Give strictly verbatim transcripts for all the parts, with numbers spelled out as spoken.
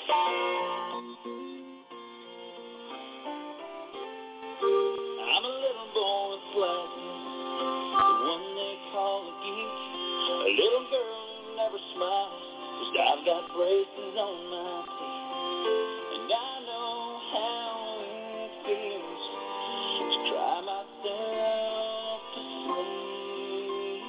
I'm a little boy with glasses, the one they call a geek. A little girl who never smiles, 'cause I've got braces on my teeth. And I know how it feels to cry myself to sleep.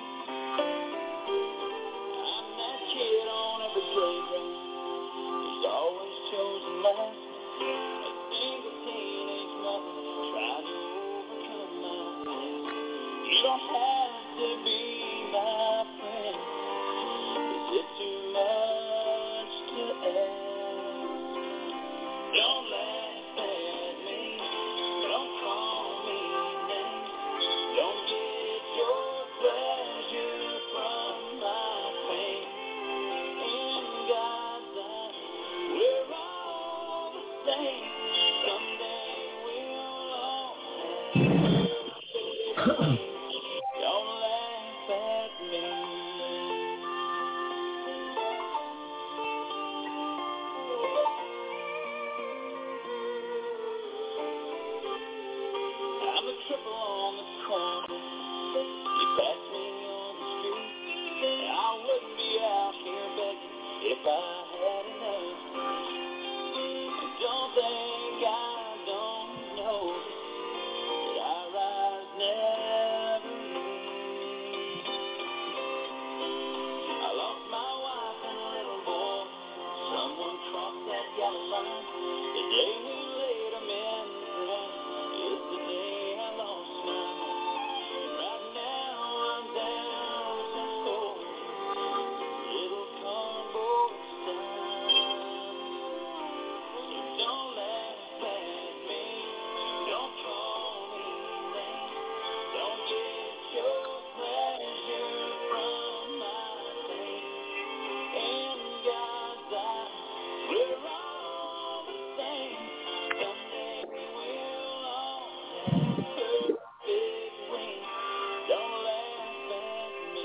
I'm that kid on every playground who's always chosen last. A single teenage mother trying to overcome my past. You don't have to be my friend. Is it too much to ask? Don't laugh at me. Don't call me names. Don't get your pleasure from my pain. In God's eyes, we're all the same. Someday we'll all have perfect wings. Don't laugh at me. I'm a triple on the corner. You pass me on the street. I wouldn't be out here begging if I had enough to eat. And don't think I don't know that I rise never leave. I lost my wife and little boy. Someone crossed that yellow line. The day we laid them in the ground is the day I lost my mind. Right now I'm down to four little cardboard signs. So don't laugh at me. Don't call me names. Don't get your pleasure from my pain. In God's eyes, we're all the same. Someday we'll all have perfect wings. Don't laugh at me.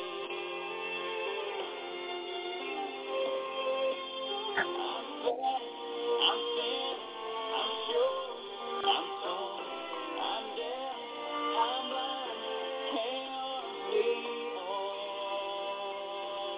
I'm fat, I'm thin, I'm short, I'm tall, I'm deaf, I'm blind, can't be all.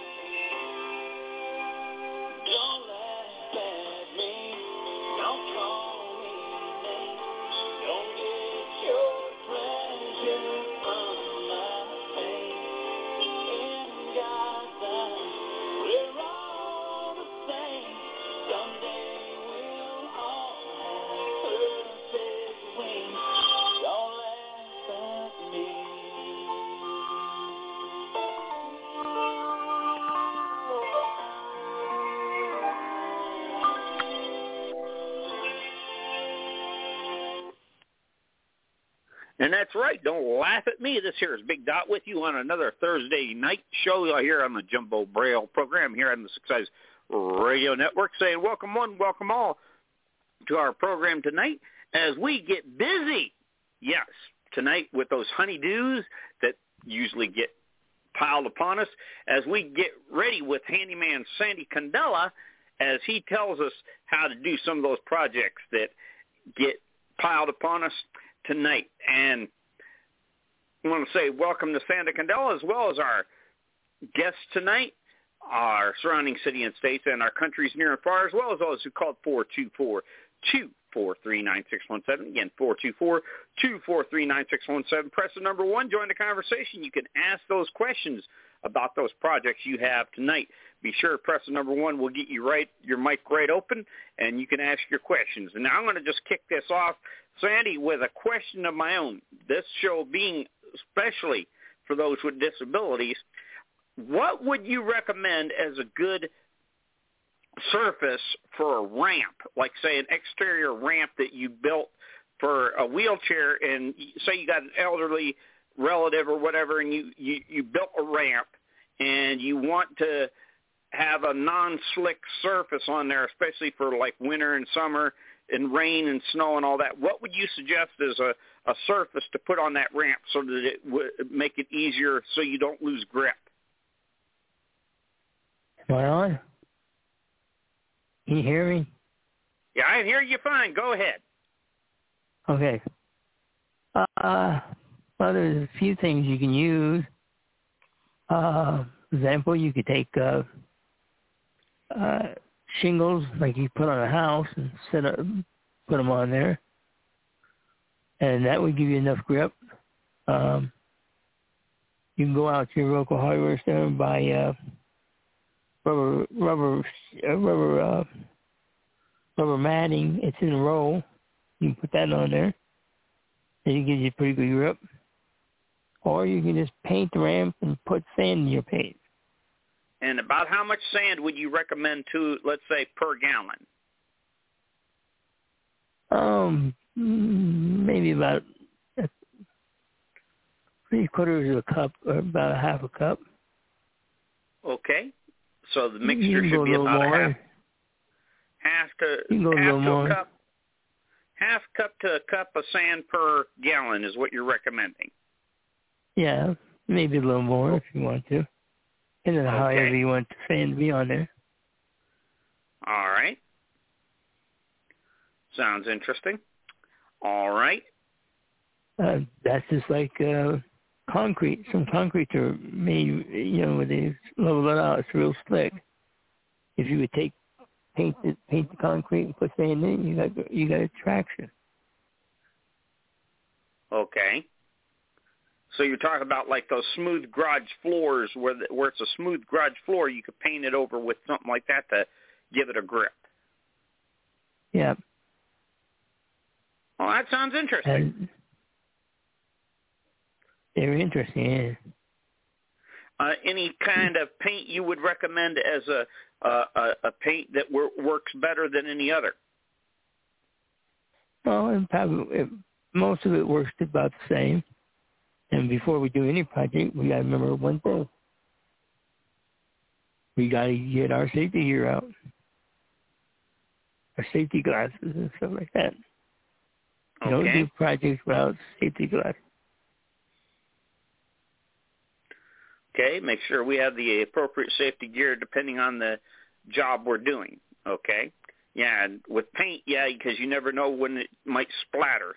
Don't laugh at me, don't call me names, don't get your pleasure from my pain. In God's eyes, we're all the same. Someday we'll all have perfect wings. Don't laugh at me. And that's right. Don't laugh at me. This here is Big Dot with you on another Thursday night show here on the Jumbo Braille program here on the Six Eyes Radio Network, saying welcome one, welcome all to our program tonight as we get busy. Yes, tonight with those honeydews that usually get piled upon us as we get ready with handyman Sandy Candela as he tells us how to do some of those projects that get piled upon us tonight. And I want to say welcome to Sandy Candela as well as our guests tonight, our surrounding city and states, and our countries near and far, as well as those who called four two four, two four three, nine six one seven. Again, four two four, two four three, nine six one seven. Press the number one. Join the conversation. You can ask those questions about those projects you have tonight. Be sure to press the number one. We'll get you right, your mic right open, and you can ask your questions. And now I'm going to just kick this off, Sandy, with a question of my own. This show being especially for those with disabilities, what would you recommend as a good surface for a ramp, like, say, an exterior ramp that you built for a wheelchair, and say you got an elderly relative or whatever, and you, you, you built a ramp, and you want to have a non-slick surface on there, especially for, like, winter and summer and rain and snow and all that. What would you suggest as a, a surface to put on that ramp so that it would make it easier so you don't lose grip? Well, Can you hear me? Yeah, I hear you fine. Go ahead. Okay. Uh, well, there's a few things you can use. Uh, for example, you could take uh, uh, shingles like you put on a house and set up, put them on there, and that would give you enough grip. Um, you can go out to your local hardware store and buy uh, rubber rubber uh, rubber uh, rubber matting. It's in a roll. You can put that on there, and it gives you pretty good grip. Or you can just paint the ramp and put sand in your paint. And about how much sand would you recommend to, let's say, per gallon? Um, maybe about three quarters of a cup, or about a half a cup. Okay. So the You mixture can should go be a little about more. a half, half to You can go a half little to more. a cup, half cup to a cup of sand per gallon is what you're recommending. Yeah, maybe a little more if you want to. And then Okay. however you want the sand to be on there. All right. Sounds interesting. All right. Uh, that's just like uh, concrete. Some concretes are made, you know, where they level it out. It's real slick. If you would take paint the paint the concrete and put sand in it, you got you got a traction. Okay. So you're talking about like those smooth garage floors where the, where it's a smooth garage floor, you could paint it over with something like that to give it a grip. Yeah. Well, that sounds interesting. And very interesting. Yeah. Uh, any kind of paint you would recommend as a a, a, a paint that wor- works better than any other? Well, and probably it, most of it works about the same. And before we do any project, we got to remember one thing. We got to get our safety gear out, our safety glasses and stuff like that. You Okay. don't do projects without safety glasses. Okay, make sure we have the appropriate safety gear depending on the job we're doing. Okay. Yeah, and with paint, yeah, because you never know when it might splatter.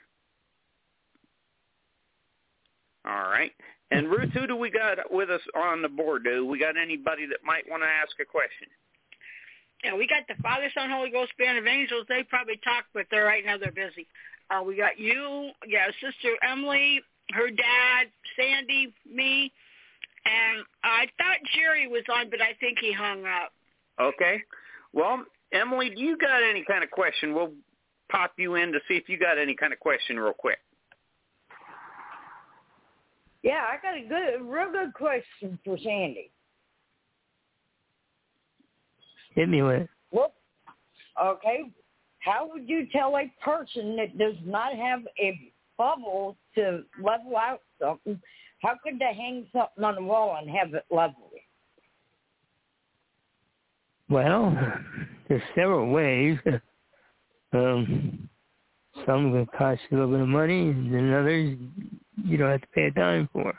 All right. And Ruth, who do we got with us on the board? Do we got anybody that might want to ask a question? Yeah, we got the Father, Son, Holy Ghost Band of Angels. They probably talk, but they're right now they're busy. Uh, we got you, yeah, Sister Emily, her dad, Sandy, me, and I thought Jerry was on, but I think he hung up. Okay. Well, Emily, do you got any kind of question? We'll pop you in to see if you got any kind of question real quick. Yeah, I got a good, real good question for Sandy. Hit me with it. Well, okay, how would you tell a person that does not have a bubble to level out something? How could they hang something on the wall and have it level? Well, there's several ways. Um, some will cost you a little bit of money, and then others you don't have to pay a dime for.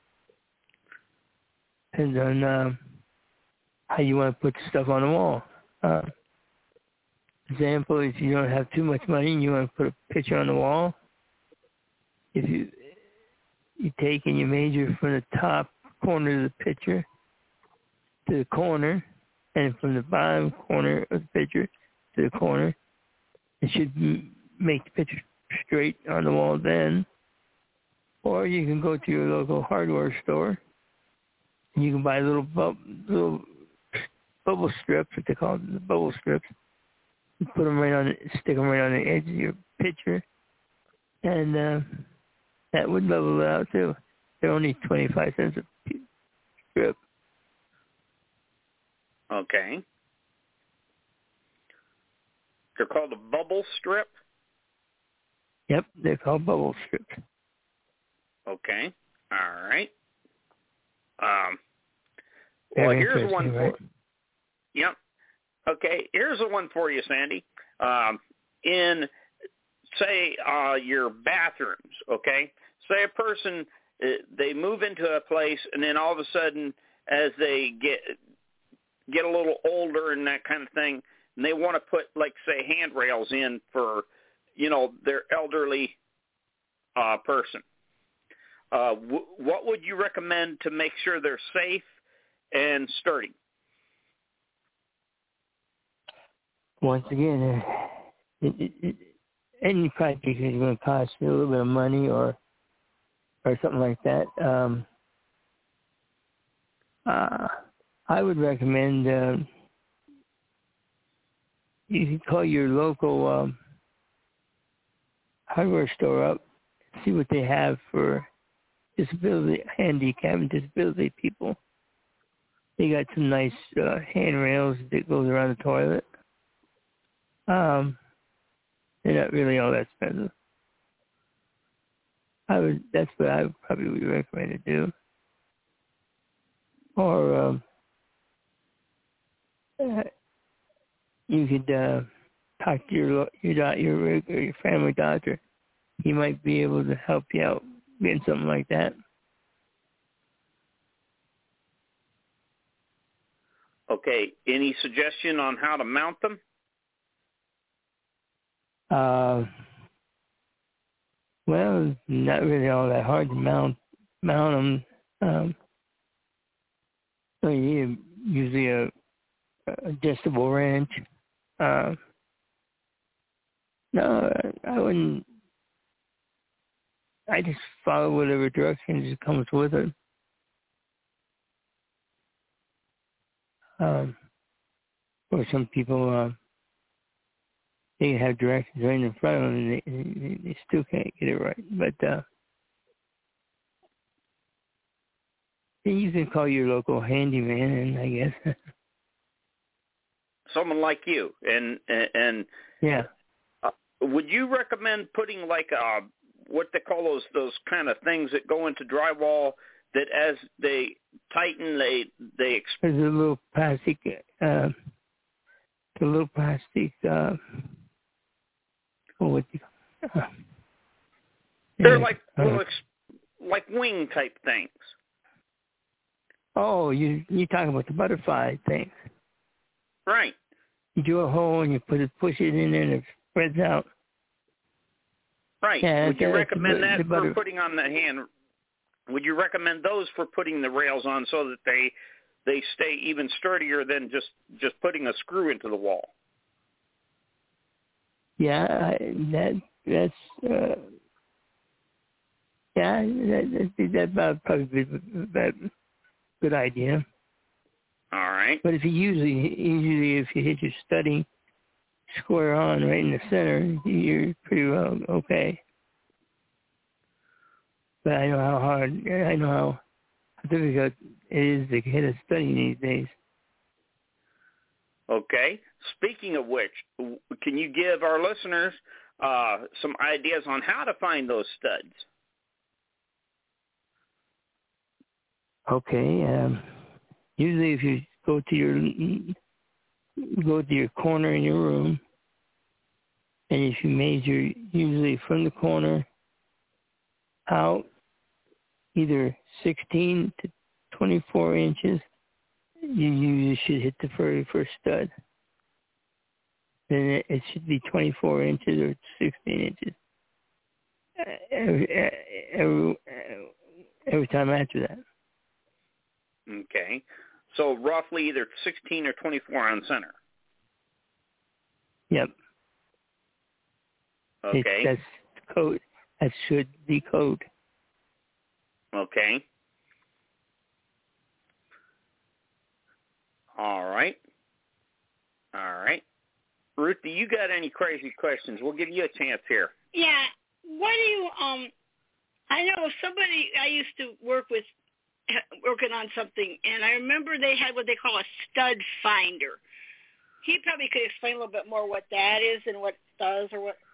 Depends on uh, how you want to put stuff on the wall. Uh, example, if you don't have too much money and you want to put a picture on the wall, if you you take and you measure from the top corner of the picture to the corner, and from the bottom corner of the picture to the corner, it should make the picture straight on the wall then. Or you can go to your local hardware store and you can buy little bub- little bubble strips, what they call them, the bubble strips. You put them right on, stick them right on the edge of your picture, and uh, that would level it out too. They're only twenty-five cents a strip. Okay. They're called a bubble strip? Yep, they're called bubble strips. Okay. All right. Um, Very well, here's one interesting, right? for Yep. Okay, here's a one for you, Sandy. Um, in, say, uh, your bathrooms, okay? Say a person, uh, they move into a place, and then all of a sudden, as they get get a little older and that kind of thing, and they want to put, like, say, handrails in for, you know, their elderly uh, person. Uh, w- what would you recommend to make sure they're safe and sturdy? Once again, it, it, it, any project is going to cost you a little bit of money or or something like that. Um, uh, I would recommend uh, you can call your local um, hardware store up, see what they have for disability, handicap and disability people. They got some nice uh, handrails that goes around the toilet. Um, they're not really all that expensive. I would. That's what I would probably would recommend to do. Or um, uh, you could uh, talk to your your doc, your your family doctor. He might be able to help you out getting something like that. Okay. Any suggestion on how to mount them? Uh, well, not really all that hard to mount mount them. Um, so you need usually a, a adjustable wrench. Uh, no, I wouldn't. I just follow whatever directions it comes with it. Um, or some people, uh, they have directions right in front of them and they, they, they still can't get it right. But uh, you can call your local handyman, and I guess someone like you, and and yeah. Uh, would you recommend putting like a what they call those those kind of things that go into drywall that as they tighten they they exp- There's a little plastic, uh, a little plastic. Uh, oh, what do you, uh, they're yeah, like uh, little ex- like wing type things. Oh, you you talking about the butterfly thing? Right. You do a hole and you put it, push it in there, and it spreads out. Right. Yeah, would you recommend the, that the for butter- putting on the hand? Would you recommend those for putting the rails on so that they they stay even sturdier than just, just putting a screw into the wall? Yeah, I, that that's uh, yeah, that that that about probably be that good idea. All right. But if you usually usually if you hit your study square on right in the center, you're pretty well okay. But I know how hard, I know how difficult it is to hit a study these days. Okay. Speaking of which, can you give our listeners uh, some ideas on how to find those studs? Okay. Um, usually, if you go to your go to your corner in your room, and if you measure usually from the corner out, either sixteen to twenty-four inches, you usually should hit the very first stud. Then it, it should be twenty-four inches or sixteen inches every, every, every time after that. Okay. So roughly either sixteen or twenty-four on center. Yep. Okay. It, that's code. That should be code. Okay. All right. All right. Ruthie, you got any crazy questions? We'll give you a chance here. Yeah. What do you, um, I know somebody I used to work with, working on something, and I remember they had what they call a stud finder. He probably could explain a little bit more what that is and what it does or what.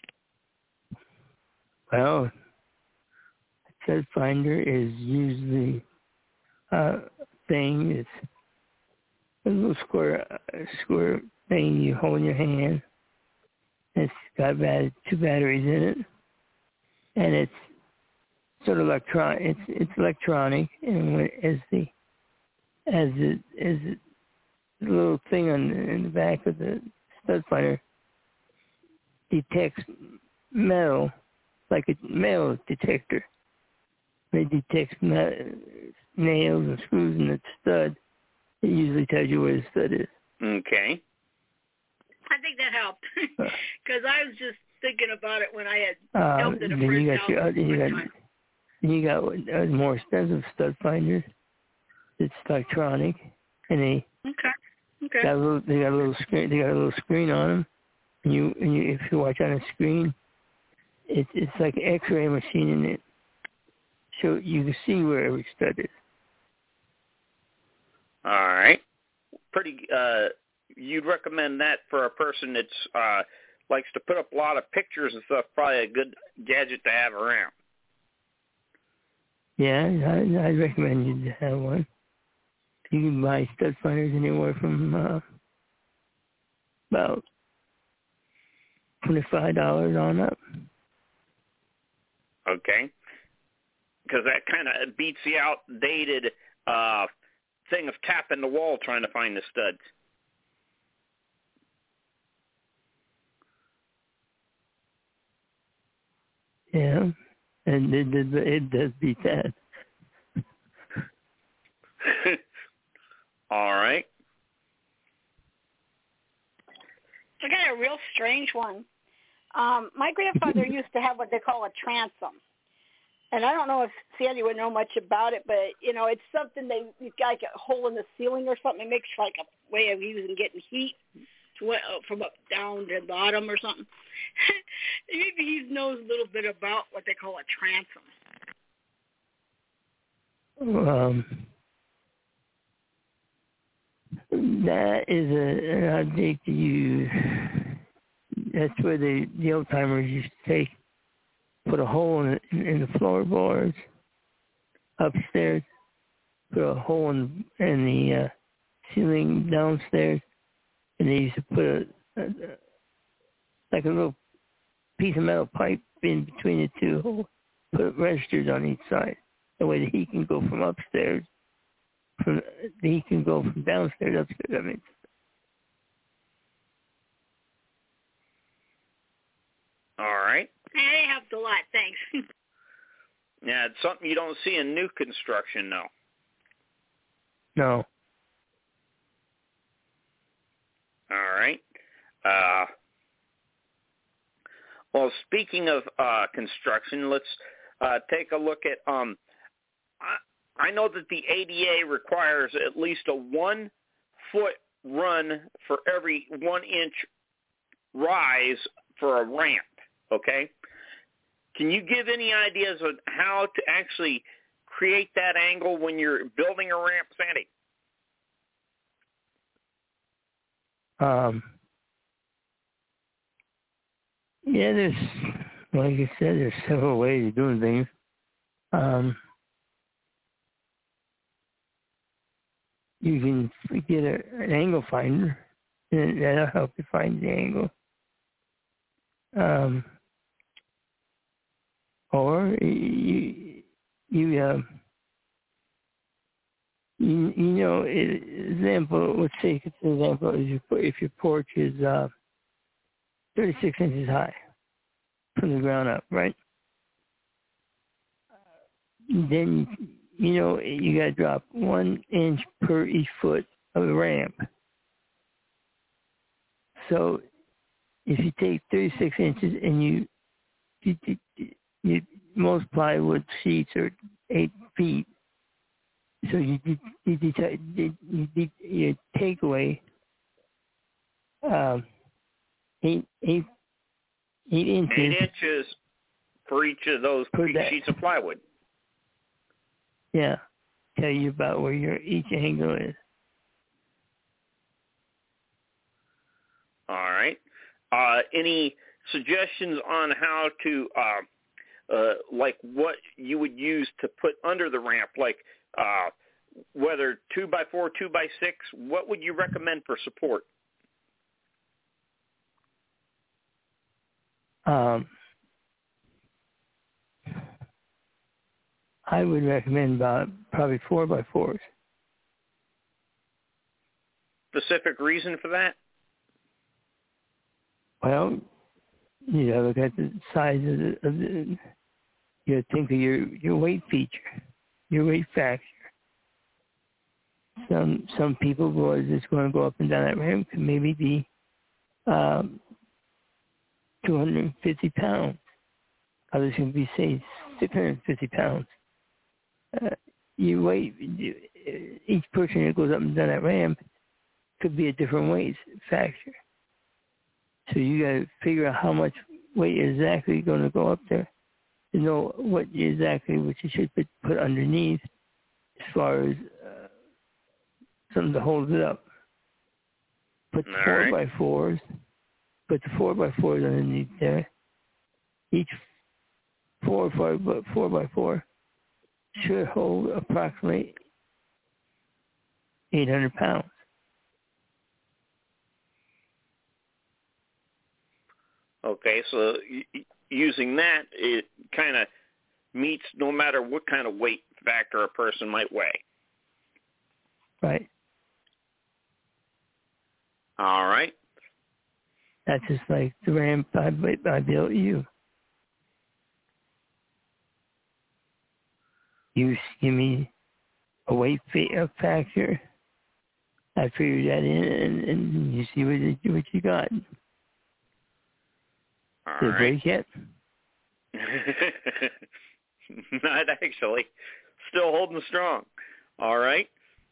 Well, a stud finder is usually a thing. It's a little square, uh, square thing you hold in your hand. It's got bat- two batteries in it, and it's sort of electron. It's it's electronic, and when, as the as it as it little thing on in the back of the stud finder detects metal, like a metal detector. It detects nails and screws in the stud. It usually tells you where the stud is. Okay. I think that helped because I was just thinking about it when I had Uh, helped at a then friend's you got house. your, uh, you got, time. you got a more expensive stud finder. It's electronic, and they Okay. Okay. got a little, they got a little screen. They got a little screen on them, and you, and you, if you watch on a screen, it's it's like an X-ray machine in it, so you can see where every stud is. All right. Pretty. Uh, you'd recommend that for a person that's uh, likes to put up a lot of pictures and stuff. Probably a good gadget to have around. Yeah, I, I recommend you to have one. You can buy stud finders anywhere from uh, about twenty-five dollars on up. Okay. Because that kind of beats the outdated uh, thing of tapping the wall trying to find the studs. Yeah, and it, it, it does beat that. All right. I got a real strange one. Um, my grandfather used to have what they call a transom. And I don't know if Sandy would know much about it, but, you know, it's something they, you've got like a hole in the ceiling or something. It makes like a way of using getting heat to, uh, from up down to the bottom or something. Maybe he knows a little bit about what they call a transom. Um, that is a, an object you, that's where the, the old timers used to take, put a hole in, in, in the floorboards upstairs, put a hole in, in the uh, ceiling downstairs, and they used to put a, a, a like a little piece of metal pipe in between the two holes, put registers on each side. That way the heat can go from upstairs, from the heat can go from downstairs upstairs. I mean, all right. That helped a lot. Thanks. Yeah, it's something you don't see in new construction, though. no. All right. Uh, well, speaking of uh, construction, let's uh, take a look at. Um, I, I know that the A D A requires at least a one-foot run for every one-inch rise for a ramp. Okay. Can you give any ideas on how to actually create that angle when you're building a ramp, Sandy? Um, yeah, there's, like I said, there's several ways of doing things. Um, you can get a, an angle finder, and that'll help you find the angle. Um, or you, you, uh, you, you know, example, let's take it for example, if your, if your porch is uh, thirty-six inches high from the ground up, right? Then, you know, you got to drop one inch per each foot of the ramp. So if you take thirty-six inches and you, you, you, you most plywood sheets are eight feet, so you you, you, you, you, you take away um, eight, eight, eight inches. Eight inches for each of those sheets of plywood. Yeah, tell you about where your each angle is. All right. Uh, any suggestions on how to, uh, uh, like what you would use to put under the ramp, like uh, whether two by four, two by six? What would you recommend for support? Um, I would recommend about probably four by fours. specific reason for that? Well, you gotta look at the size of the, of the you gotta think of your, your weight feature, your weight factor. Some some people who are just going to go up and down that ramp can maybe be um, two hundred fifty pounds. Others can be, say, six hundred fifty pounds. Uh, you weigh, you, each person that goes up and down that ramp could be a different weight factor. So you got to figure out how much weight is exactly going to go up there to know what exactly what you should put, put underneath as far as uh, something to hold it up. Put the All four right. by fours, put the four by fours underneath there. Each four four by four by four should hold approximately eight hundred pounds. Okay, so y- using that, it kind of meets no matter what kind of weight factor a person might weigh. Right. All right. That's just like the ramp I, I built you. You give me a weight factor, I figure that in, and, and you see what you, what you got. All Did it right. break yet? Not actually. Still holding strong. All right.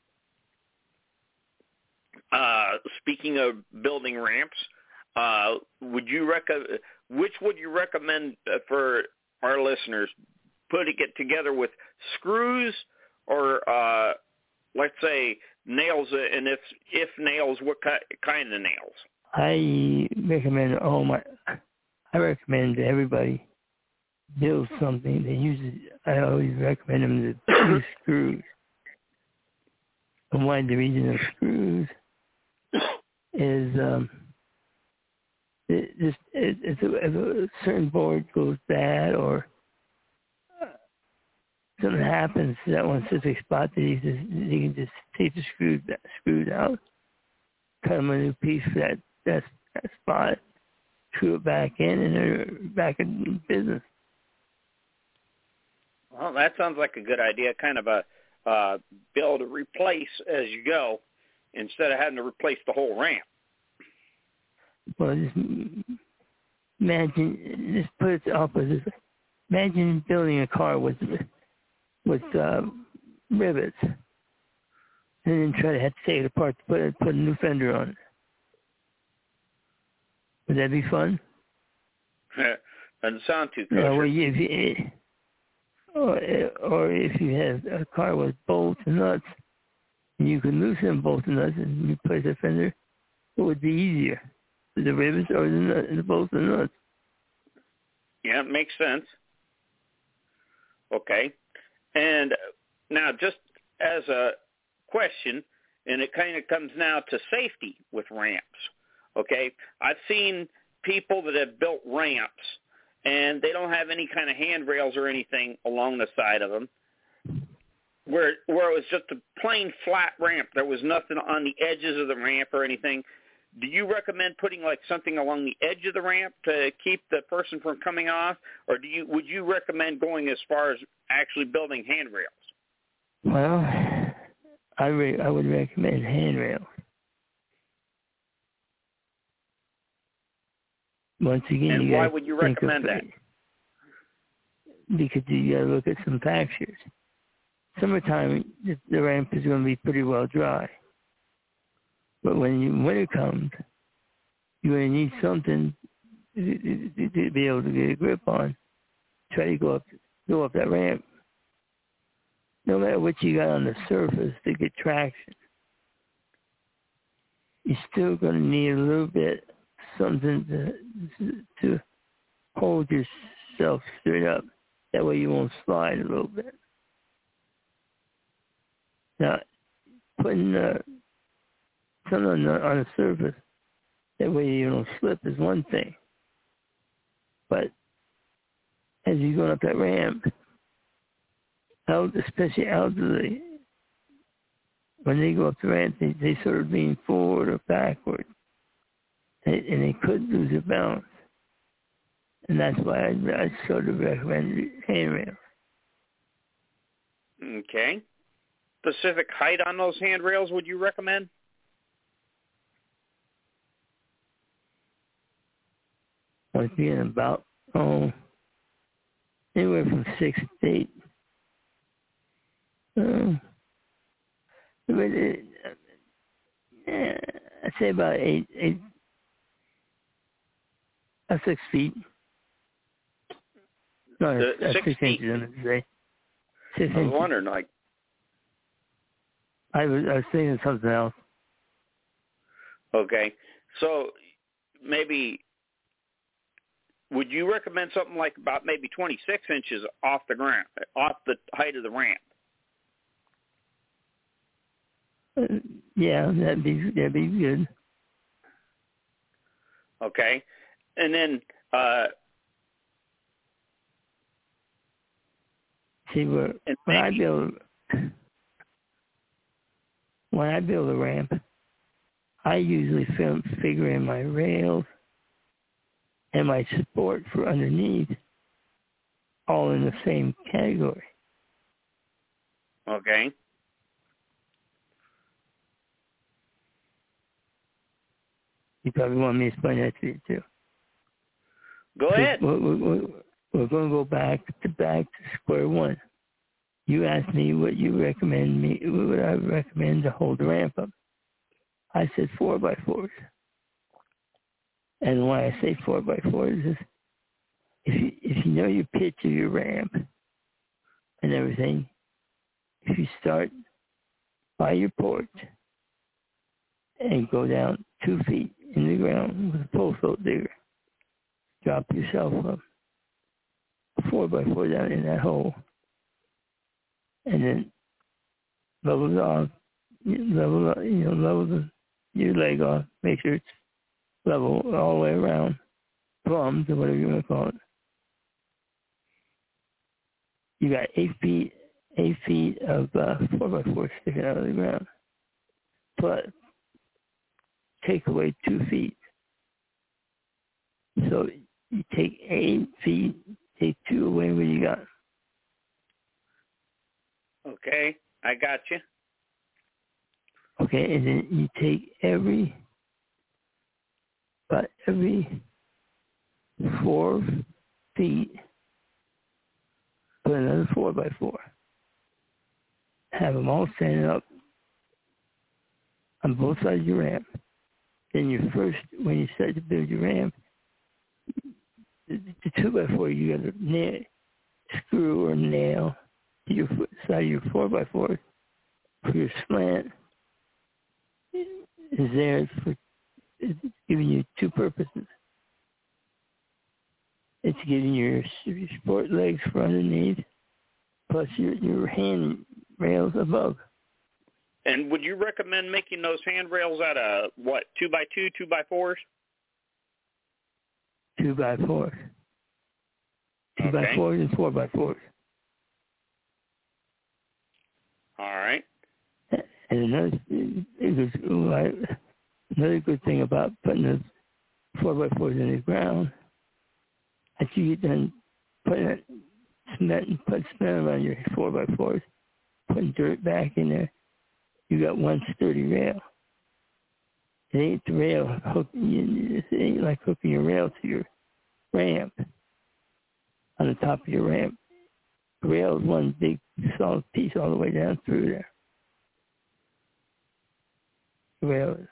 Uh, speaking of building ramps, uh, would you rec- which would you recommend for our listeners? Putting it together with screws or, uh, let's say, nails, and if if nails, what ki- kind of nails? I recommend all my. I recommend everybody build something. They use it. I always recommend them to use screws. And why the reason of screws is um, it just it, if, a, if a certain board goes bad or something happens to that one specific spot, that you just you can just take the screws screws out, cut them a new piece for that that, that spot, screw it back in, and they're back in business. Well, that sounds like a good idea. Kind of a uh, be able to replace as you go instead of having to replace the whole ramp. Well, just imagine, just put it the opposite. Imagine building a car with with uh, rivets, and then try to have to take it apart to put it, put a new fender on it. Would that be fun? Doesn't sound too kosher. Yeah, well, if you, or, or if you have a car with bolts and nuts, and you can loosen bolts and nuts and replace the fender, what would be easier, the rivets or the, nut, the bolts and nuts? Yeah, it makes sense. Okay. And now just as a question, and it kind of comes now to safety with ramps, okay? I've seen people that have built ramps, and they don't have any kind of handrails or anything along the side of them, where where it was just a plain flat ramp. There was nothing on the edges of the ramp or anything. Do you recommend putting like something along the edge of the ramp to keep the person from coming off, or do you would you recommend going as far as actually building handrails? Well, I re- I would recommend handrails. Once again, and you why gotta would you think of recommend that? Because you got to look at some factors. Summertime, the, the ramp is going to be pretty well dry. But when you, winter comes, you're going to need something to, to, to be able to get a grip on. Try to go up, go up that ramp. No matter what you got on the surface to get traction, you're still going to need a little bit something to to hold yourself straight up. That way you won't slide a little bit. Now, putting uh, something on the, on the surface, that way you don't slip is one thing. But as you're going up that ramp, out, especially elderly, when they go up the ramp, they, they sort of lean forward or backward, and, and they could lose their balance. And that's why I, I sort of recommend handrails. Okay. Specific height on those handrails would you recommend? Like being about, oh, anywhere from six to eight. Um, but it, yeah, I'd say about eight, eight, uh, six feet. No, The that's six six feet. inches, I'm going to say. Six I was inches. wondering, like, I was, I was thinking something else. okay. So maybe, would you recommend something like about maybe twenty-six inches off the ground, off the height of the ramp? Uh, yeah, that'd be, that'd be good. Okay. And then, uh, See, where, and when I maybe, build, when I build a ramp, I usually film, figure in my rails and my support for underneath all in the same category. okay. You probably want me to explain that to you too. Go ahead. We're, we're, we're going to go back to back to square one. You asked me what you recommend me, what I recommend to hold the ramp up. I said four by fours. And why I say four by fours is if you, if you know your pitch of your ramp and everything, if you start by your porch and go down two feet in the ground with a pole float digger, drop yourself up four by four down in that hole, and then level it off, level, you know, level the, your leg off, make sure it's level all the way around, plums or whatever you want to call it. You got eight feet, eight feet of uh, four by four sticking out of the ground. Plus, take away two feet. So you take eight feet, take two away. What you got? Okay, I got you. Okay, and then you take every, but every four feet, put another four by four. Have them all standing up on both sides of your ramp. Then you first, when you start to build your ramp, the, the two by four, you got to nail, screw or nail to your foot, side of your four by four for your slant. Is there for it's giving you two purposes. It's giving your, your sport legs for underneath, plus your your hand rails above. And would you recommend making those handrails out of, what, two by two, two by fours? Two by fours. Two Okay. by fours and four by fours. All right. And another, it was, another good thing about putting the four by fours in the ground, after you get done putting it, cement and put cement around your four by fours, putting dirt back in there, you got one sturdy rail. It ain't the rail hooking. It ain't like hooking your rail to your ramp on the top of your ramp. The rail is one big solid piece all the way down through there. The rail is.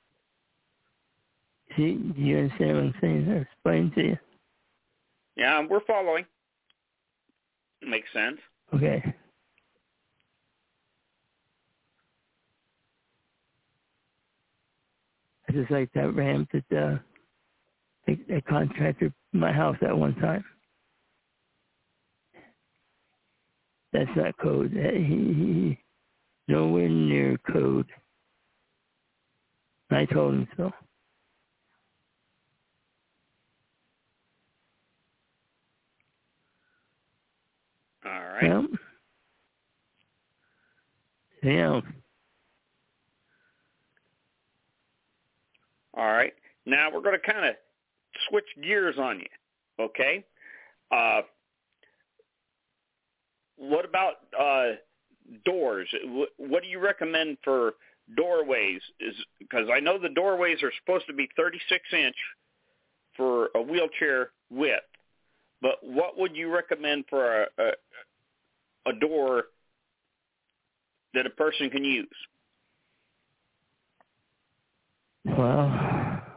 See, do you understand what I'm saying? I explained to you. Yeah, we're following. Makes sense. Okay. I just like that ramp that uh, they, they contracted my house at one time. That's not code. He, he, nowhere near code. I told him so. All right. Well, yeah. All right. Now we're going to kind of switch gears on you, okay? Uh, what about uh, doors? What do you recommend for doorways? Is because I know the doorways are supposed to be thirty-six inch for a wheelchair width, but what would you recommend for a, a, a door that a person can use? Well,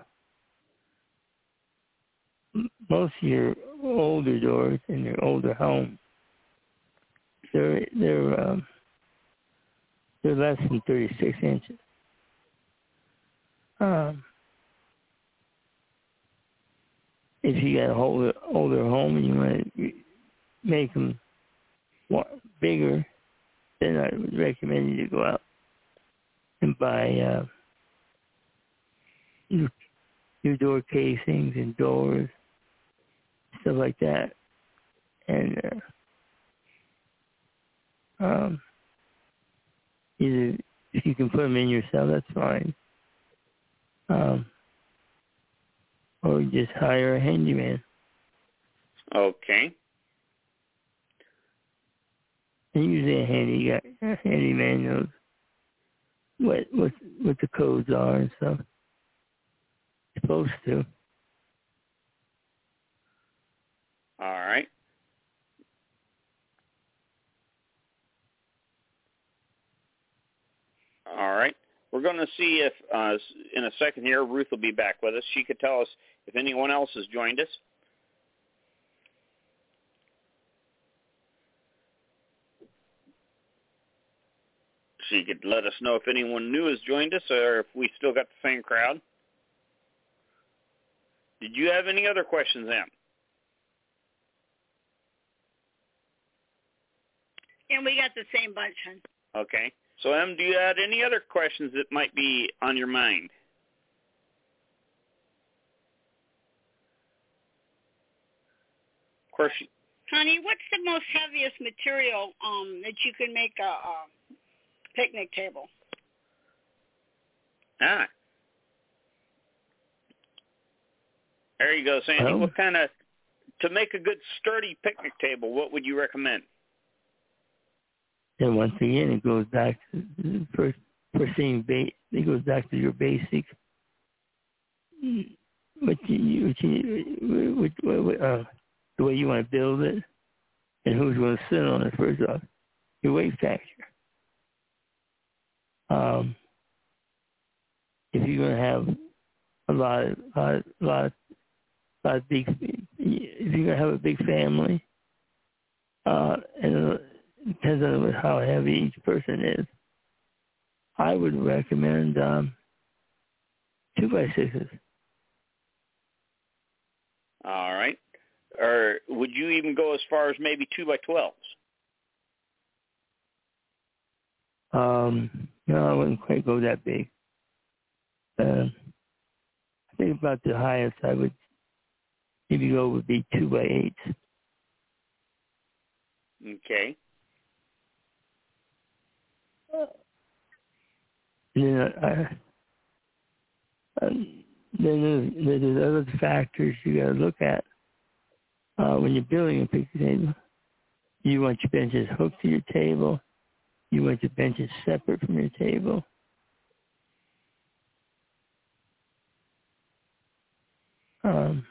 most of your older doors in your older home, they're they're um, they're less than thirty-six inches. Um, if you got a older older home and you want to make them bigger, then I would recommend you to go out and buy uh, new, new door casings and doors, stuff like that. And uh, um, either if you can put them in yourself, that's fine. Um, or just hire a handyman. Okay. And usually a handy guy, a handyman knows what what what the codes are and stuff. Supposed to. All right. All right. We're going to see if, uh, in a second here, Ruth will be back with us. She could tell us if anyone else has joined us. She could let us know if anyone new has joined us or if we still got the same crowd. Did you have any other questions, Em? And we got the same bunch, hon. Okay. So, Em, do you have any other questions that might be on your mind? Of course. You... Honey, what's the most heaviest material um, that you can make a, a picnic table? Ah. There you go, Sandy. Oh. What kind of, to make a good sturdy picnic table, what would you recommend? And once again, it goes back to the first, first thing, it goes back to your basic, what you, what you, what, what, what, uh, the way you want to build it, and who's going to sit on it, first off, your weight factor. Um, if you're going to have a lot of, a lot, a lot of, a lot of big, if you're going to have a big family, uh, and it depends on how heavy each person is, I would recommend um, two by sixes. All right. Or would you even go as far as maybe two by twelves? Um, no, I wouldn't quite go that big. Uh, I think about the highest I would maybe go would be two by eights. Okay. And then, uh, um, then there's, there's other factors you got to look at uh, when you're building a picnic table. You want your benches hooked to your table. You want your benches separate from your table. Um,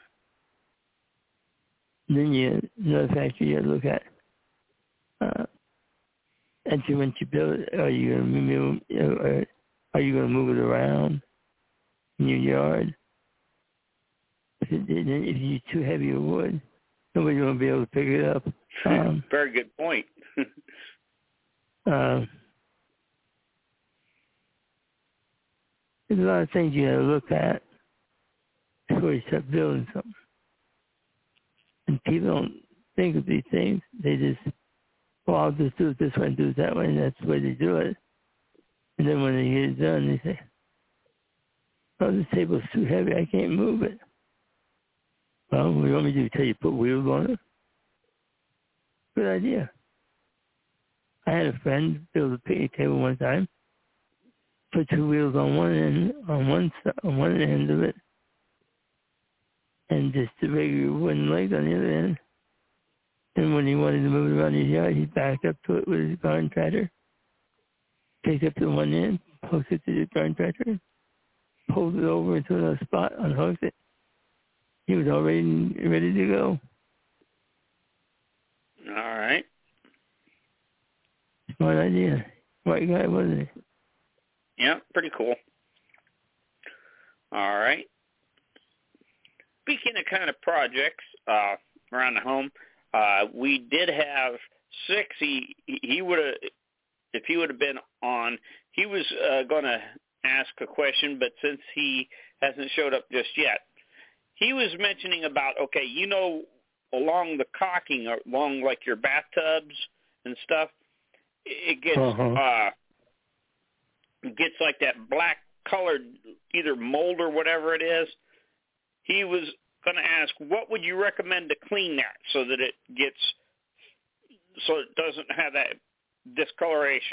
then you another factor you got to look at. Uh, and you when you build it, are you going to move? Or are you going to move it around in your yard? If, it, if you're too heavy of wood, nobody's going to be able to pick it up. Um, Very good point. uh, there's a lot of things you got to look at before you start building something. And people don't think of these things. They just, well, I'll just do it this way and do it that way, and that's the way they do it. And then when they get it done, they say, oh, this table's too heavy. I can't move it. Well, what do you want me to do? Tell you to put wheels on it? Good idea. I had a friend build a picnic table one time, put two wheels on one end, on one side, on one end of it, and just the regular wooden leg on the other end. And when he wanted to move it around his yard, he backed up to it with his garden tractor, picked up the one end, hooked it to the garden tractor, pulled it over into another spot, unhooked it. He was already ready to go. All right. Smart idea. White guy, wasn't he? Yeah, pretty cool. All right. Speaking of kind of projects uh, around the home, uh, we did have six. He he would have, if he would have been on, he was uh, going to ask a question, but since he hasn't showed up just yet, he was mentioning about, okay, you know, along the caulking, or along like your bathtubs and stuff, it gets uh-huh. uh, gets like that black colored either mold or whatever it is. He was going to ask, what would you recommend to clean that so that it gets, so it doesn't have that discoloration?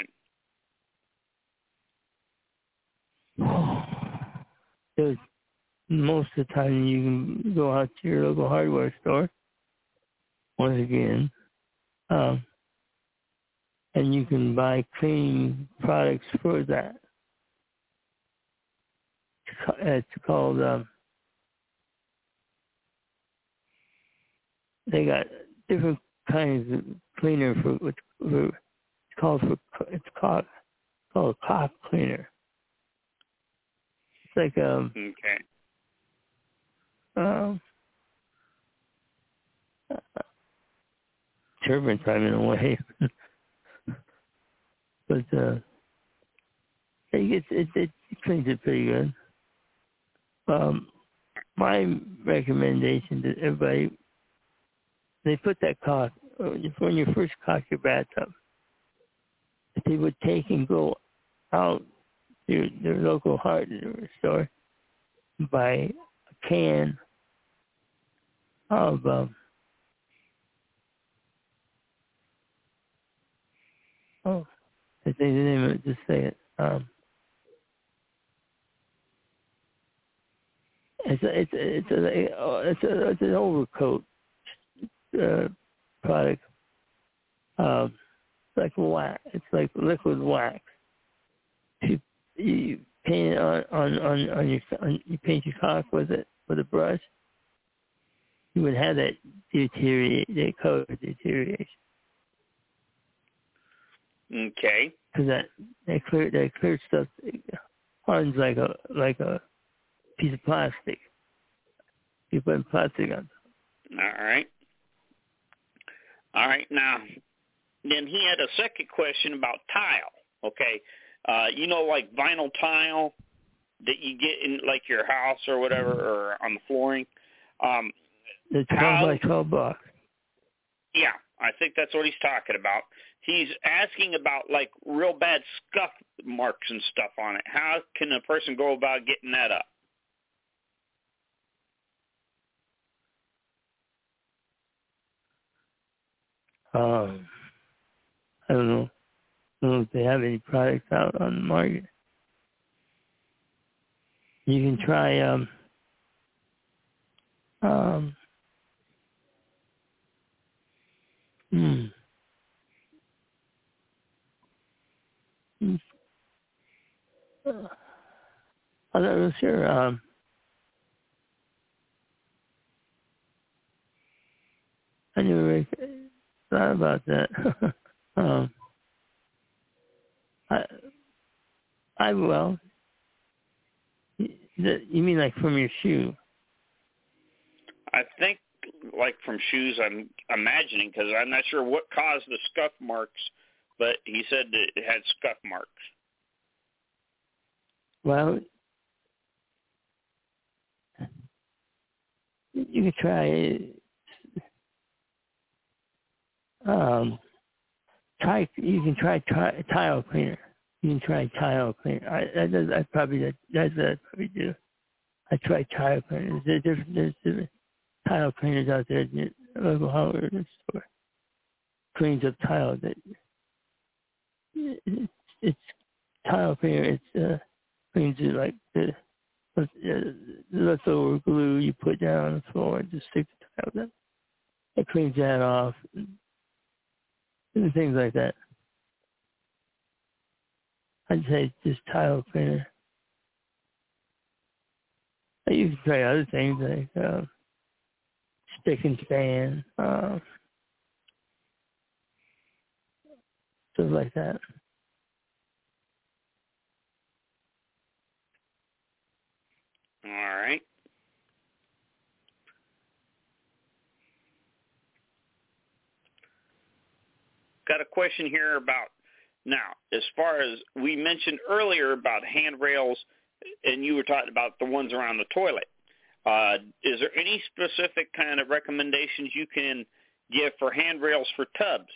There's, most of the time you can go out to your local hardware store, once again, um, and you can buy cleaning products for that. It's called, um, they got different kinds of cleaner for, for it's called for, it's called, called a caulk cleaner. It's like, um, okay. Um, uh, turbine time in a way, but uh, it, it, it cleans it pretty good. Um, my recommendation to everybody, they put that caulk, when you first caulk your bathtub, if they would take and go out to their local hardware store, buy a can of um, oh, I think the name of it, just say it. Um, it's a, it's a, it's a, it's a, it's an overcoat uh, product. Um, it's like wax. It's like liquid wax. You, you paint it on on on, on your on, you paint your caulk with it with a brush. You would have that deteriorate, that color deterioration. Okay. Because that that clear that clear stuff runs like a like a piece of plastic. You put plastic on. All right. All right. Now, then he had a second question about tile. Okay. Uh, you know, like vinyl tile that you get in like your house or whatever, or on the flooring. Um, The twelve by twelve box. Yeah, I think that's what he's talking about. He's asking about like real bad scuff marks and stuff on it. How can a person go about getting that up? Um, I don't know. I don't know if they have any products out on the market. You can try um um hmm. Uh, I'm not real sure. Um, I never really thought about that. um, I, I well, you mean like from your shoe? I think like from shoes, I'm imagining, because I'm not sure what caused the scuff marks, but he said that it had scuff marks. Well, you could try um, try you can try t- tile cleaner. You can try tile cleaner. I that does I probably that that's what I probably do. I try tile cleaners. There's different, there's different tile cleaners out there at the local hardware store. Cleans up tile that it, it's tile cleaner, it uh, cleans it like the, uh, the leftover glue you put down on the floor and just stick the tile down. It cleans that off and things like that. I'd say just tile cleaner. You can try other things like uh, stick and span, uh, stuff like that. All right. Got a question here about, now, as far as we mentioned earlier about handrails, and you were talking about the ones around the toilet. Uh, is there any specific kind of recommendations you can give for handrails for tubs?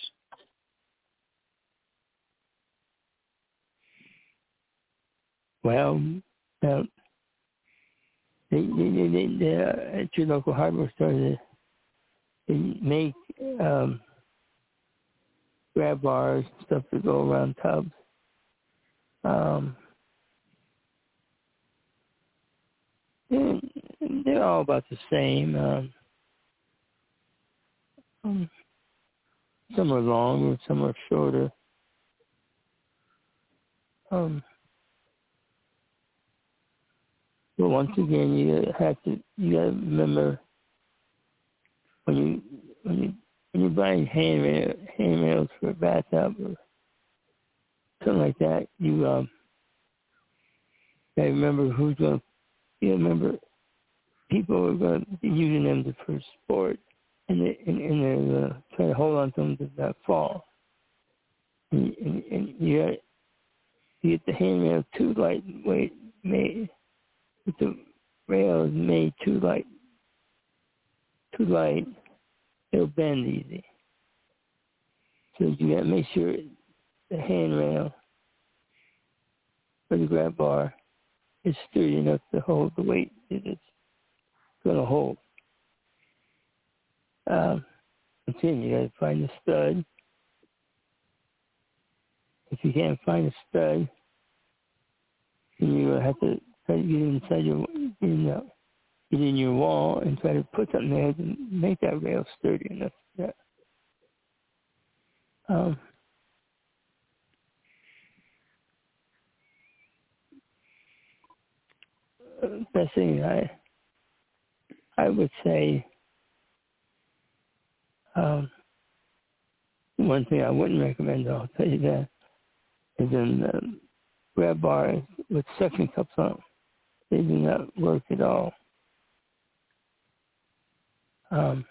Well, uh, they, they, they, they, they, uh, at your local hardware store, they, they make um, grab bars, stuff to go around tubs. Um, they're, they're all about the same. Um, um, some are longer, some are shorter. Um, but once again, you have to you got to remember when you when you when you're buying handrail, handrails for a bathtub or something like that, you um, got to remember who's going to. You remember people are going to be using them for sport, and they, and, and they're going to try to hold on to them to not fall. And, and, and you, got, you get the handrail too lightweight made. If the rail is made too light, too light, it'll bend easy. So you got to make sure the handrail or the grab bar is sturdy enough to hold the weight that it's going to hold. Um, continue. You got to find the stud. If you can't find a stud, then you have to try to get inside your in, uh, get in your wall and try to put something there to make that rail sturdy enough for that. Um, best thing I I would say, um, one thing I wouldn't recommend, I'll tell you that, is in um, grab bars with suction cups on. They do not work at all. Um,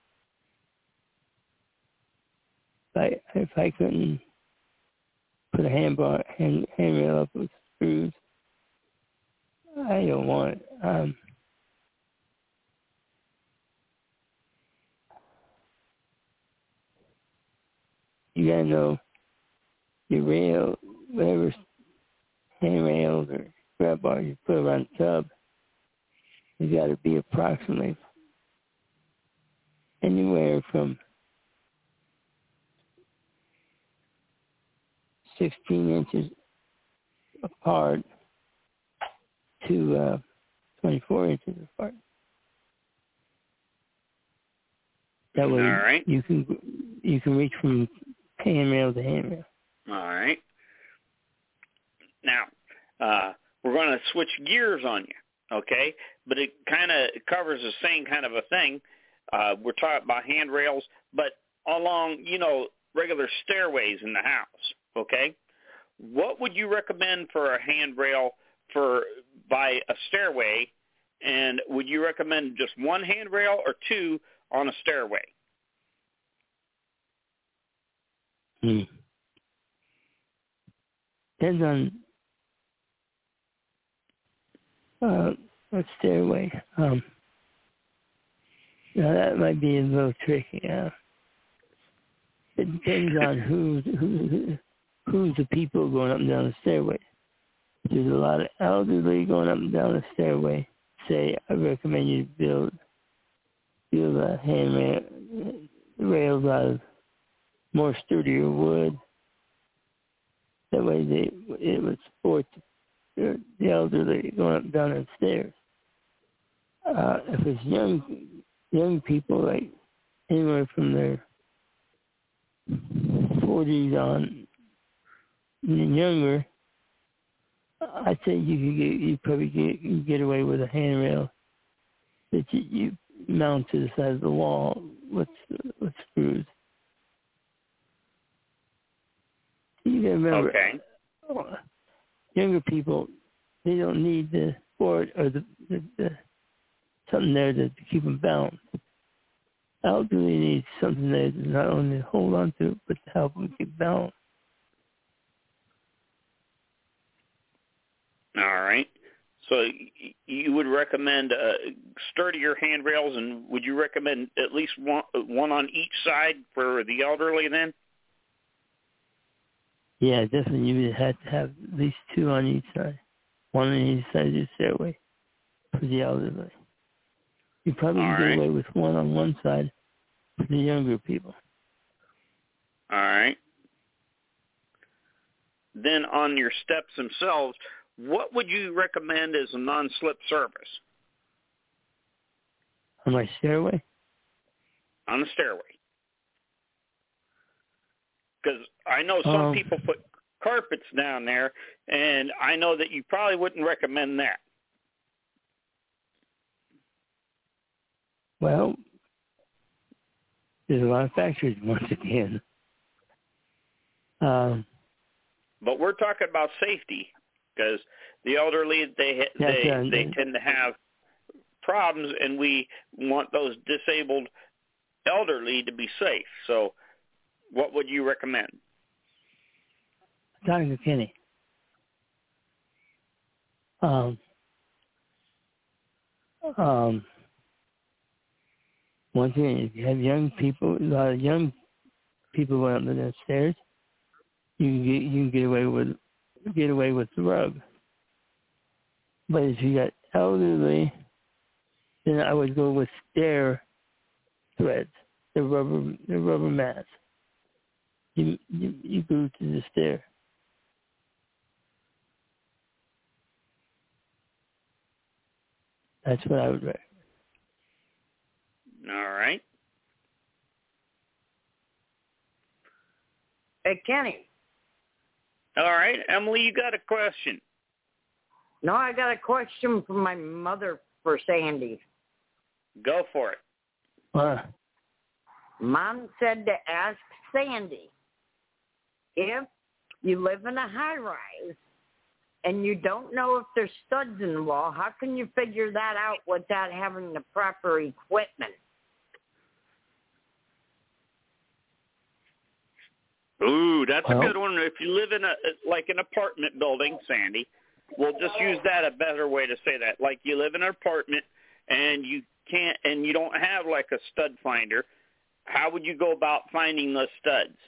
if I, if I couldn't put a hand bar, hand, handrail up with screws, I don't want it. Um, you gotta know your rail, whatever handrails or grab bar you put around the tub, you gotta be approximately anywhere from sixteen inches apart to uh, twenty-four inches apart. That way, All right. you can you can reach from handrail to handrail. All right. Now, uh, we're going to switch gears on you, okay? But it kind of covers the same kind of a thing. Uh, we're talking about handrails, but along, you know, regular stairways in the house, okay? What would you recommend for a handrail for by a stairway, and would you recommend just one handrail or two on a stairway? Hmm. Depends on uh, a stairway. Um, now that might be a little tricky. Uh, it depends on who's who, who's the people going up and down the stairway. If there's a lot of elderly going up and down the stairway, say I recommend you build build a handrail rails out of more sturdier wood. That way they it would support the, the elderly going up and down the stairs. Uh, if it's young young people, like anywhere from their forties on and younger, I'd say you could get, you probably get, you get away with a handrail that you, you mount to the side of the wall with with screws. You gotta remember, Okay. younger people, they don't need the board or the, the, the something there to, to keep them balanced. Elderly needs something there to not only hold on to, but to help them keep balanced. All right. So you would recommend uh, sturdier handrails, and would you recommend at least one, one on each side for the elderly then? Yeah, definitely. You would have to have at least two on each side. One on each side of the stairway for the elderly. You probably All can right. get away with one on one side for the younger people. All right. Then on your steps themselves, what would you recommend as a non-slip surface? On my stairway? On the stairway. Because I know some Um, people put carpets down there, and I know that you probably wouldn't recommend that. Well, there's a lot of factors, once again. Um, But we're talking about safety, because the elderly, they That's they right. they tend to have problems, and we want those disabled elderly to be safe. So what would you recommend? Doctor Kenny. Um, um, once again, if you have young people, a lot of young people going up the stairs, you can get you can get away with get away with the rug. But if you got elderly, then I would go with stair threads, the rubber the rubber mats. You you, you glue to the stair. That's what I would recommend. All right. Hey, Kenny. All right. Emily, you got a question. No, I got a question from my mother for Sandy. Go for it. Uh, Mom said to ask Sandy, if you live in a high-rise and you don't know if there's studs in the wall, how can you figure that out without having the proper equipment? Ooh, that's Well, a good one. If you live in a like an apartment building, Sandy, we'll just use that a better way to say that. Like you live in an apartment and you can't and you don't have like a stud finder. How would you go about finding those studs?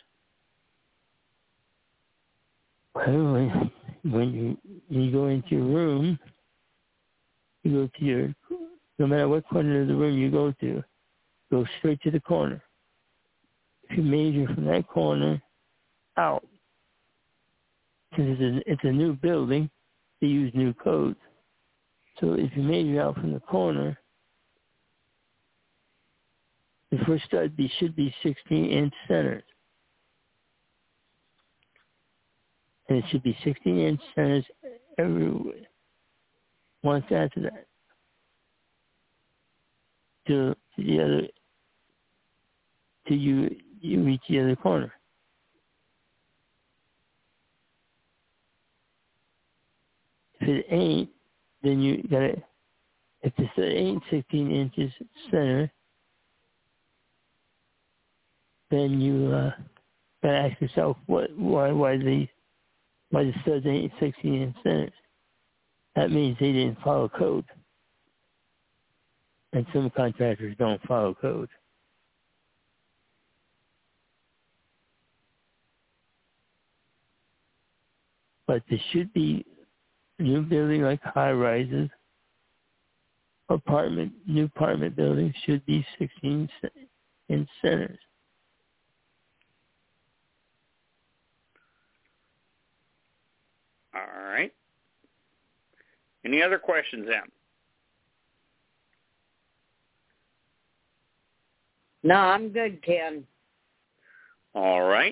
Well, when you you go into your room, you go to your, no matter what corner of the room you go to, go straight to the corner. If you measure from that corner out, because it's a, it's a new building, they use new codes. So if you measure out from the corner, the first stud be, should be sixteen inch centers. And it should be sixteen inch centers everywhere. Once after that, to, to the other, till you you reach the other corner. If it ain't, then you gotta. If the stud ain't sixteen inches center, then you uh, gotta ask yourself what why why the why the studs ain't sixteen inch centers. That means they didn't follow code. And some contractors don't follow code. But there should be a new building like high rises, apartment, new apartment buildings should be sixteen inch centers. All right. Any other questions, Em? No, I'm good, Ken. All right.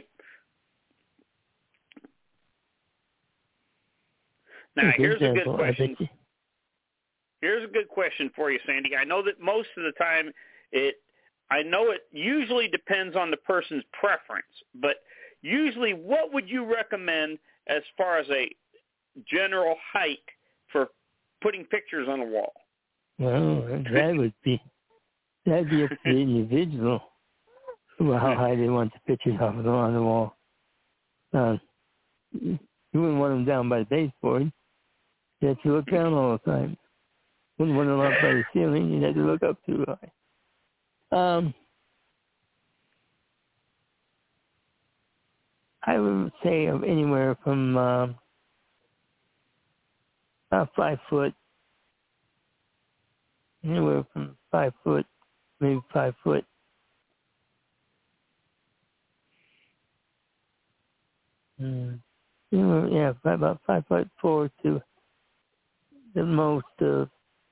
Now, For here's a good example, I question. bet you- Here's a good question for you, Sandy. I know that most of the time it I know it usually depends on the person's preference, but usually what would you recommend as far as a general height for putting pictures on a wall? Well, that would be that'd be up to the individual about how high they want the pictures off of on the wall. Uh, you wouldn't want them down by the baseboard. You have to look down all the time. Wouldn't want them up by the ceiling. You'd have to look up too high. Um, I would say of anywhere from uh, about five foot, anywhere from five foot, maybe five foot. Mm. You know, yeah, about five foot four to the most. Uh,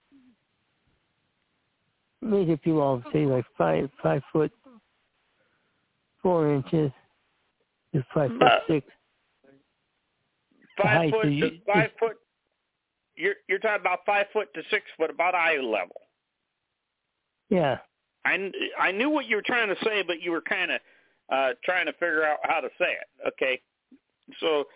maybe people all say like five five foot four inches to five foot Uh, six. Five foot you, to five foot. You're you're talking about five foot to six foot, about eye level. Yeah. I, I knew what you were trying to say, but you were kind of uh, trying to figure out how to say it. Okay, so,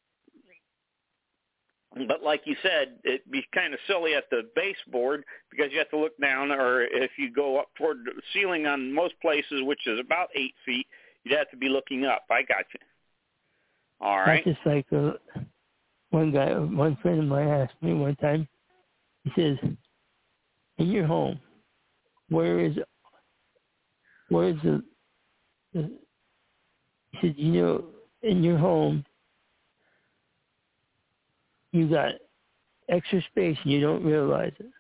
but like you said, it'd be kind of silly at the baseboard because you have to look down, or if you go up toward the ceiling on most places, which is about eight feet, you'd have to be looking up. I got you. All right. That's just like uh, one guy, one friend of mine asked me one time. He says, "In your home, where is, where is the?" the he said, "You know, in your home, you got extra space and you don't realize it."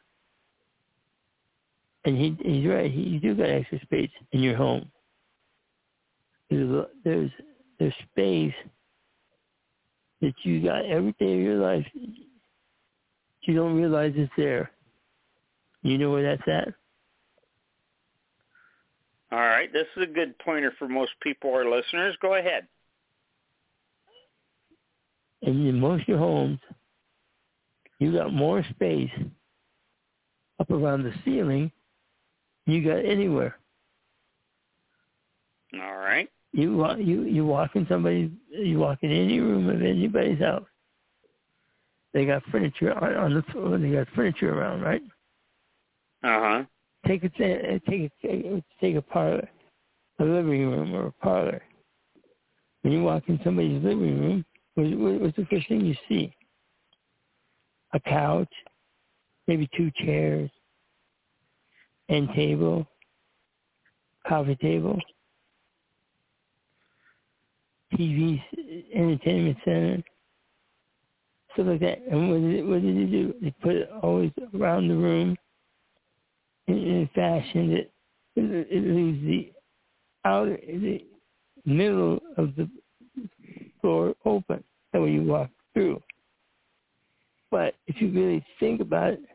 And he he's right. He, you do got extra space in your home. There's there's, there's space that you got every day of your life. You don't realize it's there. You know where that's at? All right. This is a good pointer for most people or listeners. Go ahead. In most of your homes, you got more space up around the ceiling than you got anywhere. All right. You walk, you you walk in somebody, you walk in any room of anybody's house. They got furniture on, on the floor. They got furniture around, right? Uh huh. Take a take a take a parlor, a living room or a parlor. When you walk in somebody's living room, what, what's the first thing you see? A couch, maybe two chairs, end table, coffee table, T V, entertainment center, stuff like that. And what did, what did they do? They put it always around the room in, in a fashion that it, it leaves the outer, the middle of the floor open. That way you walk through. But if you really think about it,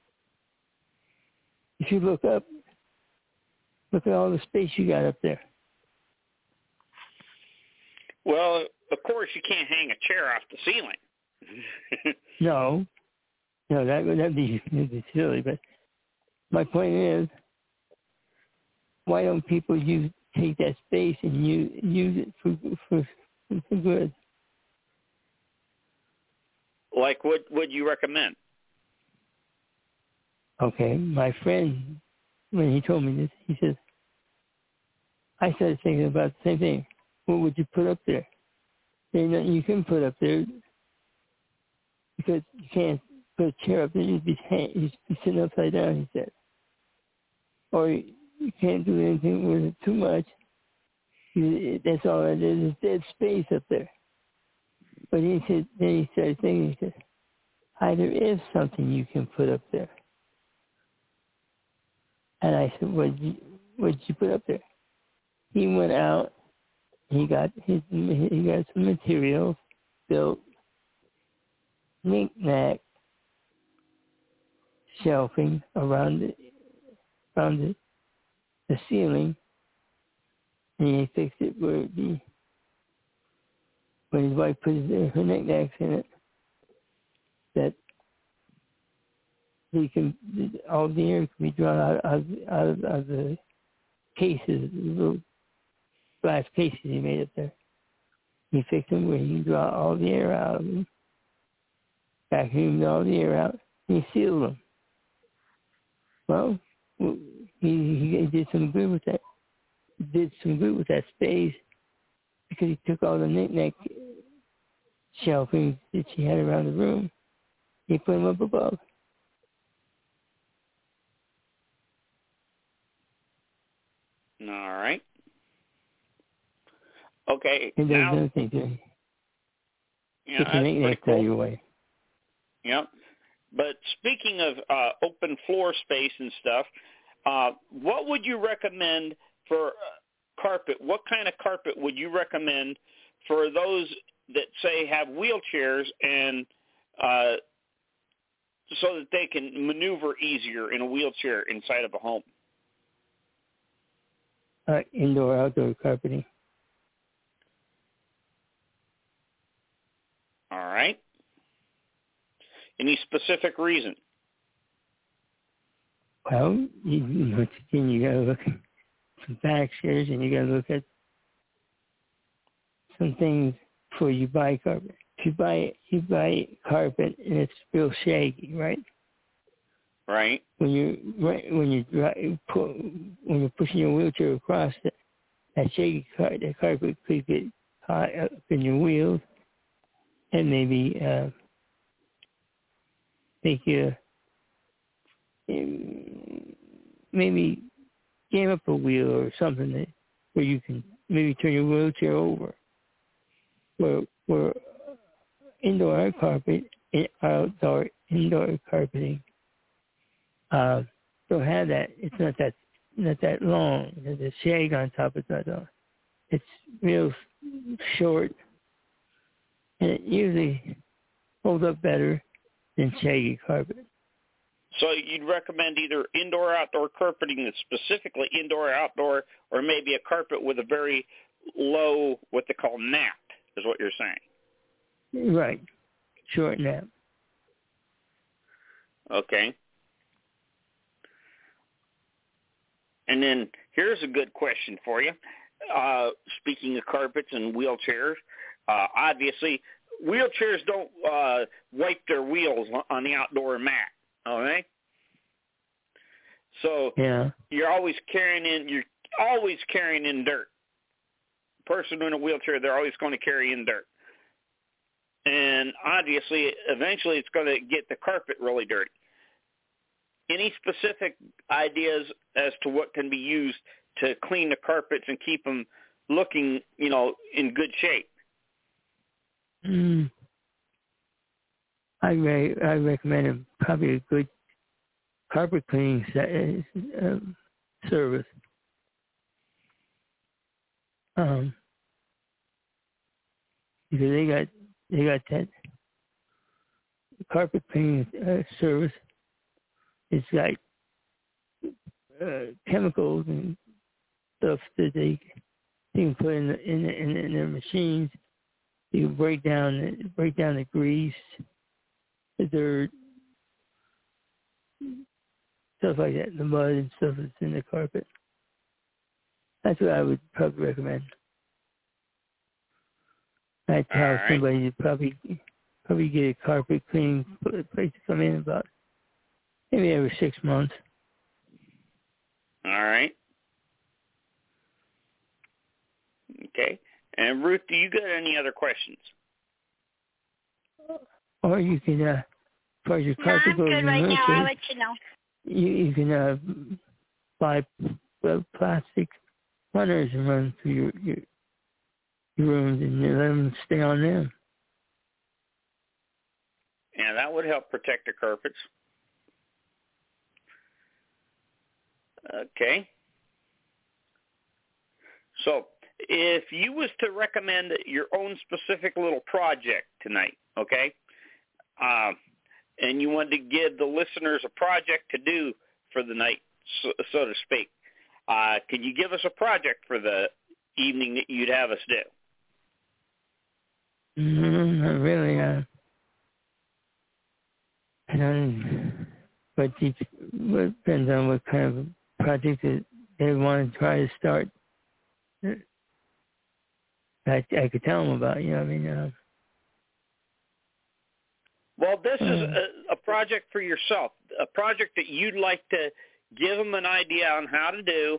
if you look up, look at all the space you got up there. Well, of course, you can't hang a chair off the ceiling. No, no, that would that'd be, that'd be silly. But my point is, why don't people use take that space and use use it for for for good? Like, what would you recommend? Okay, my friend, when he told me this, he says, I started thinking about the same thing. What would you put up there? There's nothing you can put up there because you can't put a chair up there. You'd be, you'd be sitting upside down, he said. Or you can't do anything with it too much. You, that's all it is. It's dead space up there. But he said, then he started thinking, he said, hi, there is something you can put up there. And I said, what did you, what did you put up there? He went out. He got his he got some materials built, knick-knack shelving around the, around the, the ceiling, and he fixed it where it be, when his wife put his, her knickknacks in it, that he can, all the air can be drawn out, out, out, of, out of the cases, the little glass cases he made up there. He fixed them where he can draw all the air out of them, vacuumed all the air out, and he sealed them. Well, he, he did some good with that. Did some good with that space because he took all the knick-knack shelving that she had around the room. He put them up above. All right. Okay. And there's now, another thing to yeah, get the knick-knacks cool. out of your way. Yep. But speaking of uh, open floor space and stuff, uh, what would you recommend for uh, carpet? What kind of carpet would you recommend for those that, say, have wheelchairs and uh, so that they can maneuver easier in a wheelchair inside of a home? Uh, indoor, outdoor carpeting. All right. Any specific reason? Well, you, once again, you got to look at some factors, and you got to look at some things before you buy carpet. If you buy you buy carpet and it's real shaggy, right? Right. When you right, when you when you're pushing your wheelchair across that, that shaggy car, that carpet could get high up in your wheels, and maybe uh, make you maybe jam up a wheel or something that, where you can maybe turn your wheelchair over. Where where indoor carpet and outdoor indoor carpeting uh, don't have that. It's not that not that long. The shag on top is not long. It's real short, and it usually holds up better than shaggy carpet. So you'd recommend either indoor outdoor carpeting that's specifically indoor outdoor, or maybe a carpet with a very low, what they call nap, is what you're saying. Right. Short nap. Okay. And then here's a good question for you. Uh, speaking of carpets and wheelchairs, uh, obviously wheelchairs don't uh, wipe their wheels on the outdoor mat. Okay, so yeah, you're always carrying in you're always carrying in dirt. Person in a wheelchair, they're always going to carry in dirt, and obviously, eventually, it's going to get the carpet really dirty. Any specific ideas as to what can be used to clean the carpets and keep them looking, you know, in good shape? Mm. I re- I recommend a, probably a good carpet cleaning se- um, service. Um, because they got they got that carpet cleaning uh, service. It's got uh, chemicals and stuff that they, they can put in the, in, the, in, the, in their machines. You break down break down the grease, the dirt, stuff like that, the mud and stuff that's in the carpet. That's what I would probably recommend. I'd tell right. somebody to probably probably get a carpet cleaning place to come in about maybe every six months. All right. Okay. And Ruth, do you got any other questions? Or you can, uh, as far as your No, carpet I'm goes, good right now. I'll let you know. You, you can uh, buy uh, plastic runners and run through your, your, your rooms and let them stay on them. Yeah, that would help protect the carpets. Okay. So if you was to recommend your own specific little project tonight, okay, uh, and you wanted to give the listeners a project to do for the night, so, so to speak. Uh, can you give us a project for the evening that you'd have us do? Mm, not really. Uh, I don't. But it depends on what kind of project that they want to try to start. I, I could tell them about. You know what I mean? Uh, well, this uh, is a, a project for yourself, a project that you'd like to give them an idea on how to do.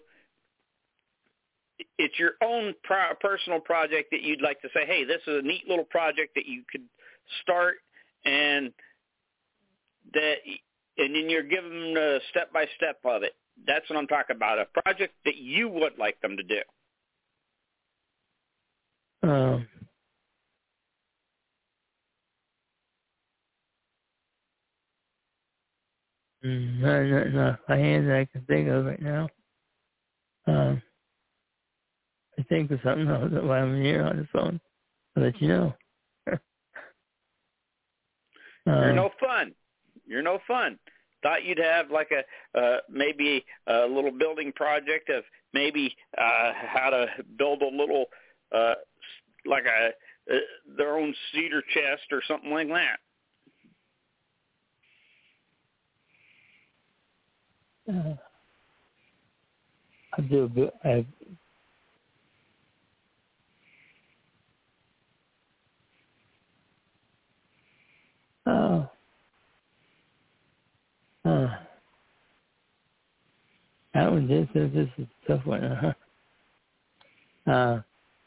It's your own pro- personal project that you'd like to say, hey, this is a neat little project that you could start, and that, and then you're giving them the step-by-step of it. That's what I'm talking about, a project that you would like them to do. Um, no, no, no. My hands I can think of right now. Um, I think of something else while I'm here on the phone. I'll let you know. You're um, no fun. You're no fun. Thought you'd have like a uh, maybe a little building project of maybe uh, how to build a little uh, like a uh, their own cedar chest or something like that. uh, I do a bit. I, oh. Uh, that one, this, this, this is a tough one, huh? Uh,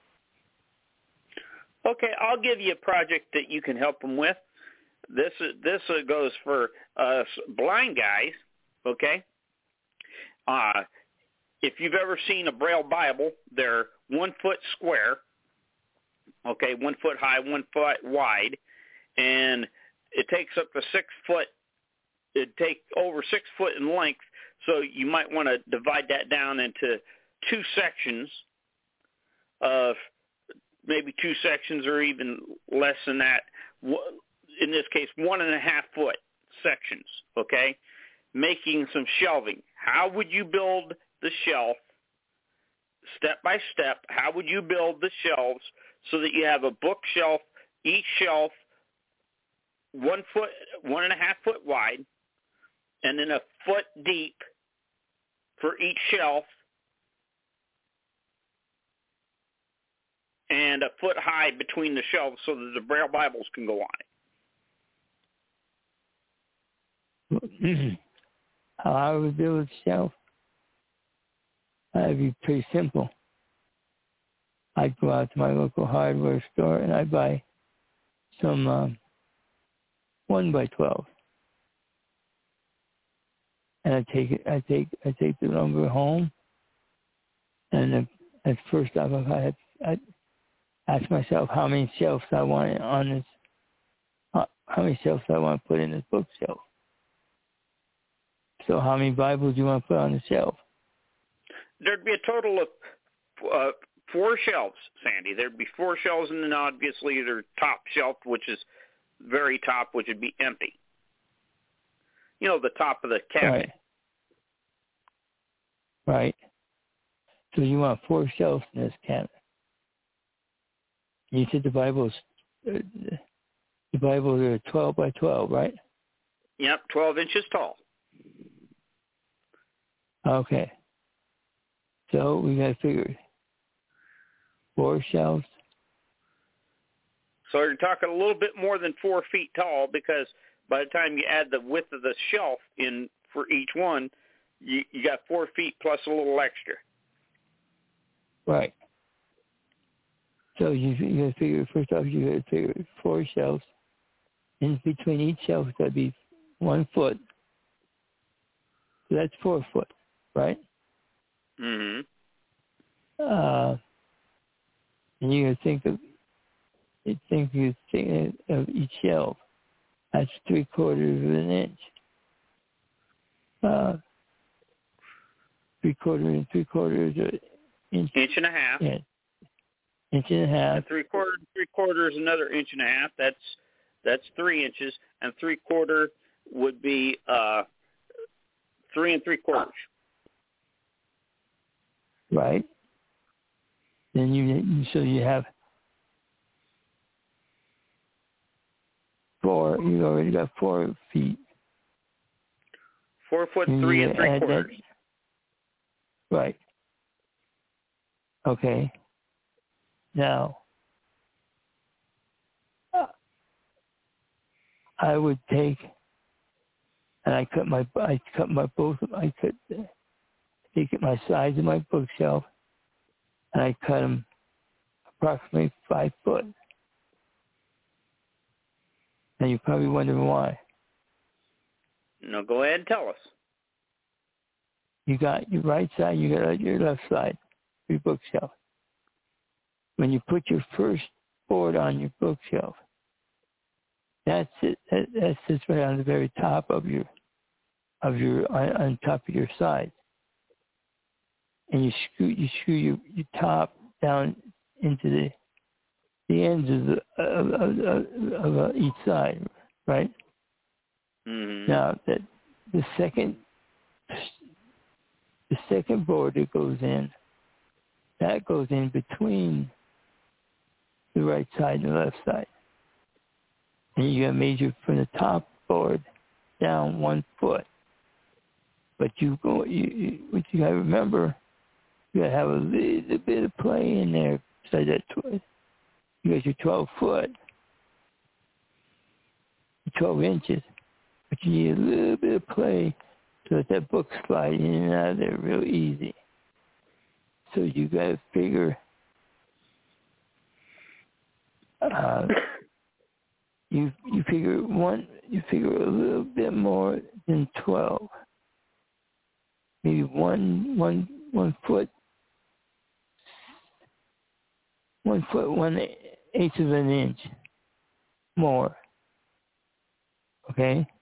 Okay, I'll give you a project that you can help them with. This is, this uh, goes for uh, blind guys, okay? Uh, if you've ever seen a Braille Bible, they're one foot square, okay, one foot high, one foot wide, and it takes up to six foot. It'd take over six foot in length, so you might want to divide that down into two sections of maybe two sections or even less than that. In this case, one and a half foot sections, okay? Making some shelving. How would you build the shelf step by step? How would you build the shelves so that you have a bookshelf, each shelf one foot, one and a half foot wide, and then a foot deep for each shelf, and a foot high between the shelves so that the Braille Bibles can go on it. How I would build a shelf, that'd be pretty simple. I'd go out to my local hardware store and I'd buy some um, one by twelve, and I take it. I take I take the lumber home, and the, at first off, I had I ask myself how many shelves I want on this, uh, how many shelves I want to put in this bookshelf. So how many Bibles do you want to put on the shelf? There'd be a total of uh, four shelves, Sandy. There'd be four shelves, and then obviously their top shelf, which is very top, which would be empty. You know, the top of the cabinet. Right. Right. So you want four shelves in this cabinet. You said the Bible's uh, the Bibles are twelve by twelve, right? Yep, twelve inches tall. Okay. So we got to figure four shelves. So you're talking a little bit more than four feet tall, because by the time you add the width of the shelf in for each one, you, you got four feet plus a little extra. Right. So you you got to figure, first off, you got to figure four shelves. In between each shelf, that'd be one foot. So that's four foot, right? Mm-hmm. Uh, and you got to think of, you think you think of each shelf. That's three quarters of an inch. Uh, three quarters and three quarters of inch. Inch and a half. Yeah. Inch and a half. And three quarters, three quarters, another inch and a half. That's That's three inches, and three quarter would be uh, three and three quarters. Right. Then you so you have four. You already got four feet. Four foot and three and three quarters. That, right. Okay. Now, I would take, and I cut my, I cut my both, I cut, take at my sides of my bookshelf, and I cut them approximately five foot. And you're probably wondering why. No, go ahead and tell us. You got your right side, you got your left side, your bookshelf. When you put your first board on your bookshelf, that's it. That, that sits right on the very top of your, of your, on, on top of your side. And you screw, you screw your, your top down into the, the ends of the, of, of, of, of each side, right? Mm-hmm. Now that the second, the second board that goes in, that goes in between the right side and the left side. And you got to measure from the top board down one foot. But you go, you, you what you got to remember, you got to have a little bit of play in there. So that tw- you got your twelve foot, twelve inches, but you need a little bit of play so that that book slides in and out of there real easy. So you got to figure. Uh, you you figure one you figure a little bit more than twelve, maybe one one one foot one foot one eighth of an inch more. Okay.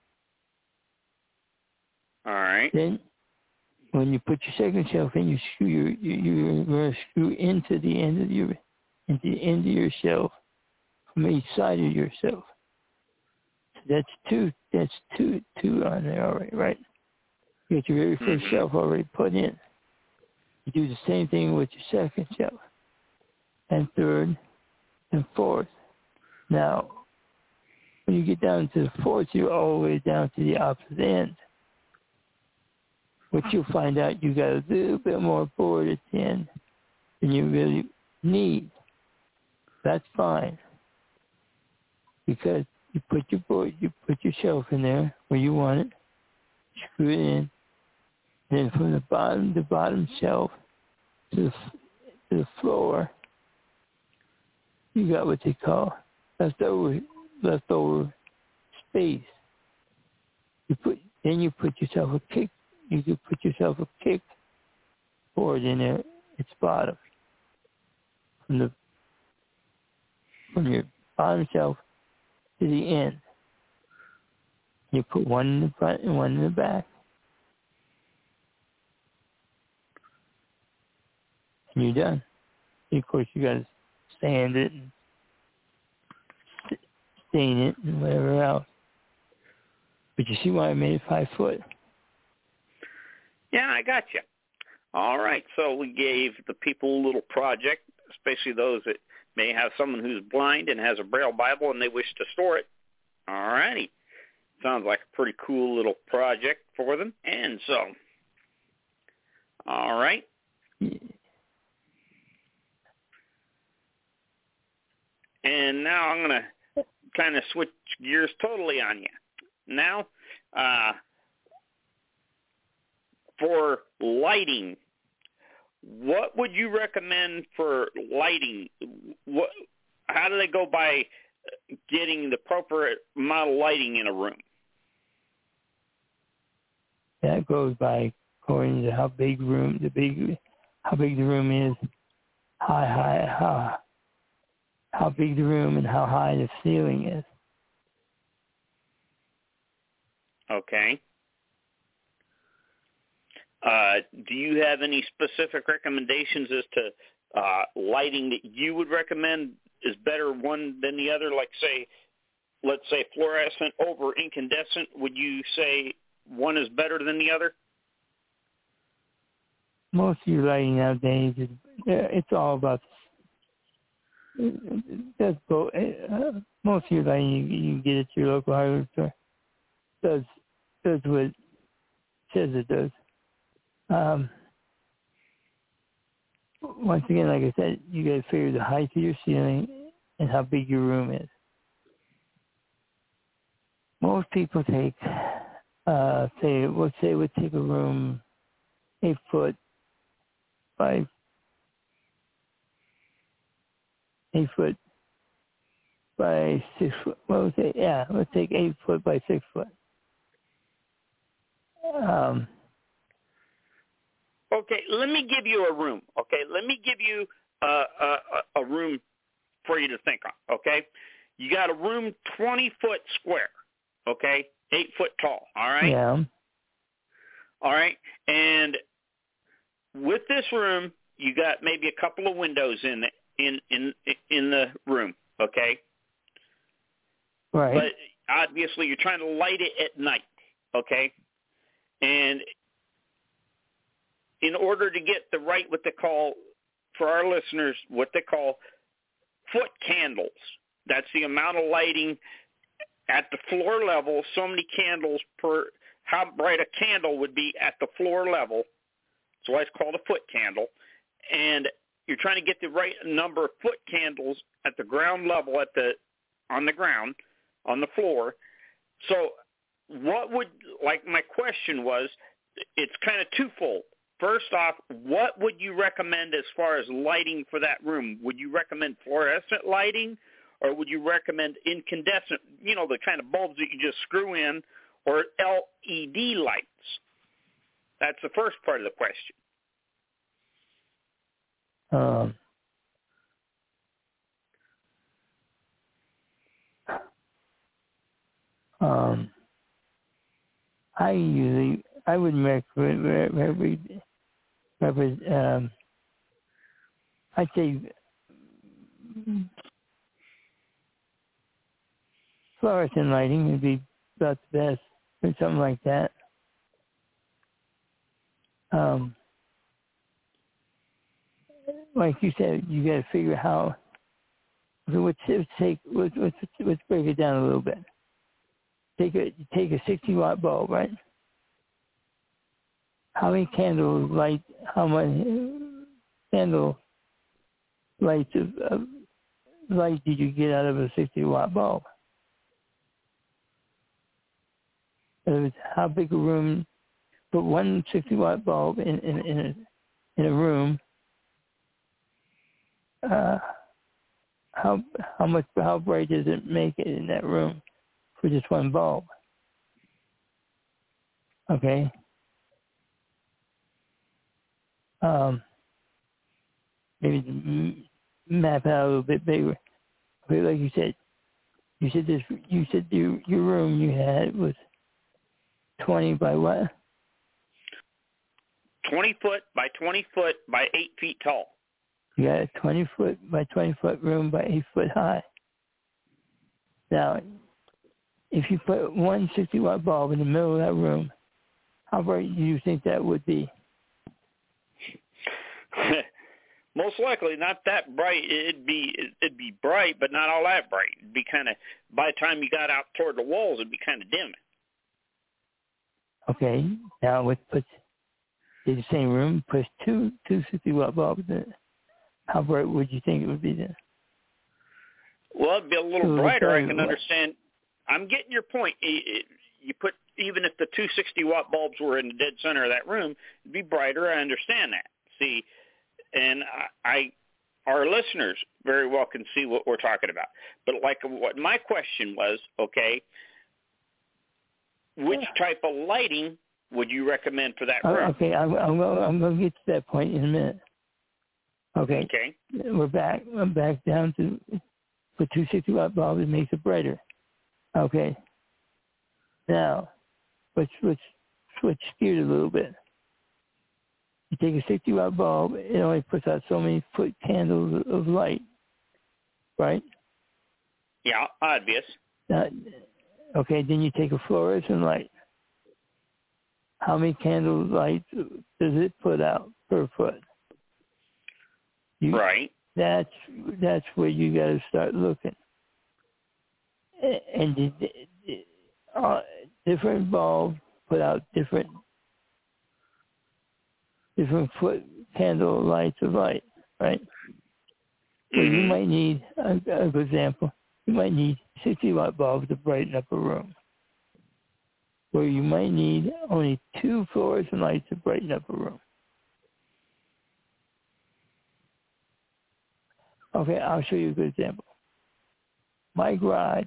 All right. Then when you put your second shelf in, you screw your you, you're going to screw into the end of your into the end of your shelf from each side of your shelf. So that's two. That's two. Two on there already, right? You got your very first mm-hmm. shelf already put in. You do the same thing with your second shelf, and third, and fourth. Now, when you get down to the fourth, you're all the way down to the opposite end. What you'll find out, you got a little bit more board at the end than you really need. That's fine, because you put your board, you put your shelf in there where you want it, screw it in, then from the bottom, the bottom shelf to the, to the floor, you got what they call leftover leftover space. You put then you put yourself a kick. You could put yourself a kick board in there. Its bottom from the from your bottom shelf to the end. You put one in the front and one in the back. And you're done. And of course, you got to sand it and stain it and whatever else. But you see why I made it five foot? Yeah, I got you. All right, so we gave the people a little project, especially those that may have someone who's blind and has a Braille Bible and they wish to store it. All righty. Sounds like a pretty cool little project for them. And so, all right. And now I'm going to kind of switch gears totally on you. Now, uh, for lighting, what would you recommend for lighting? What, how do they go by getting the appropriate amount of lighting in a room? That goes by according to how big room the big how big the room is, how high how how big the room and how high the ceiling is. Okay. Uh, do you have any specific recommendations as to uh, lighting that you would recommend is better one than the other? Like, say, let's say fluorescent over incandescent, would you say one is better than the other? Most of your lighting nowadays, is, it's all about, does both, uh, most of your lighting you, you get at your local hardware store does, does what it says it does. Um, once again, like I said, you got to figure the height of your ceiling and how big your room is. Most people take, uh, say, let's say we take a room eight foot by eight foot by six foot. What was it? Yeah, let's take eight foot by six foot. Um, okay, let me give you a room. Okay, let me give you uh, a, a room for you to think on. Okay, you got a room twenty foot square. Okay, eight foot tall. All right. Yeah. All right, and with this room, you got maybe a couple of windows in the, in in in the room. Okay. Right. But obviously, you're trying to light it at night. Okay. And in order to get the right, what they call, for our listeners, what they call foot candles. That's the amount of lighting at the floor level, so many candles per, how bright a candle would be at the floor level. So it's called a foot candle. And you're trying to get the right number of foot candles at the ground level, at the on the ground, on the floor. So what would, like my question was, it's kind of twofold. First off, what would you recommend as far as lighting for that room? Would you recommend fluorescent lighting, or would you recommend incandescent, you know, the kind of bulbs that you just screw in, or L E D lights? That's the first part of the question. Um, um, I usually, I wouldn't recommend, um, I'd say fluorescent lighting would be about the best, or something like that. Um, like you said, you got to figure how. So let's take let's, let's let's break it down a little bit. Take a take a sixty watt bulb, right? How many candles light? How many candle lights of, of light did you get out of a sixty watt bulb? In other words, how big a room? Put one sixty watt bulb in in in a, in a room. Uh, how how much how bright does it make it in that room for just one bulb? Okay. Um, maybe m- map out a little bit bigger. Okay, like you said, you said this. You said your your room you had was twenty by what? Twenty foot by twenty foot by eight feet tall. You got a twenty foot by twenty foot room by eight foot high. Now, if you put one sixty watt bulb in the middle of that room, how bright do you think that would be? Most likely not that bright. It'd be it'd be bright, but not all that bright. It'd be kind of, by the time you got out toward the walls, it'd be kind of dim. Okay. Now let's put in the same room, put two two sixty watt bulbs in it. How bright would you think it would be then? Well, it'd be a little brighter. I can understand. I'm getting your point. You put, even if the two sixty watt bulbs were in the dead center of that room, it'd be brighter. I understand that. See, and I, I, our listeners very well can see what we're talking about. But like what my question was, okay, which type of lighting would you recommend for that room? Okay, I'm, I'm, I'm going to get to that point in a minute. Okay. Okay. We're back. I'm back down to the two sixty watt bulb. It makes it brighter. Okay. Now, let's let's switch gears a little bit. You take a sixty watt bulb. It only puts out so many foot candles of light, right? Yeah, obvious. Now, okay, then you take a fluorescent light. How many candle lights does it put out per foot? You, right. That's that's where you got to start looking. And the, the, uh, different bulbs put out different different foot candle lights of light, right? So mm-hmm. you might need, a, a good example, you might need sixty watt bulbs to brighten up a room, where you might need only two fluorescent lights to brighten up a room. Okay, I'll show you a good example. My garage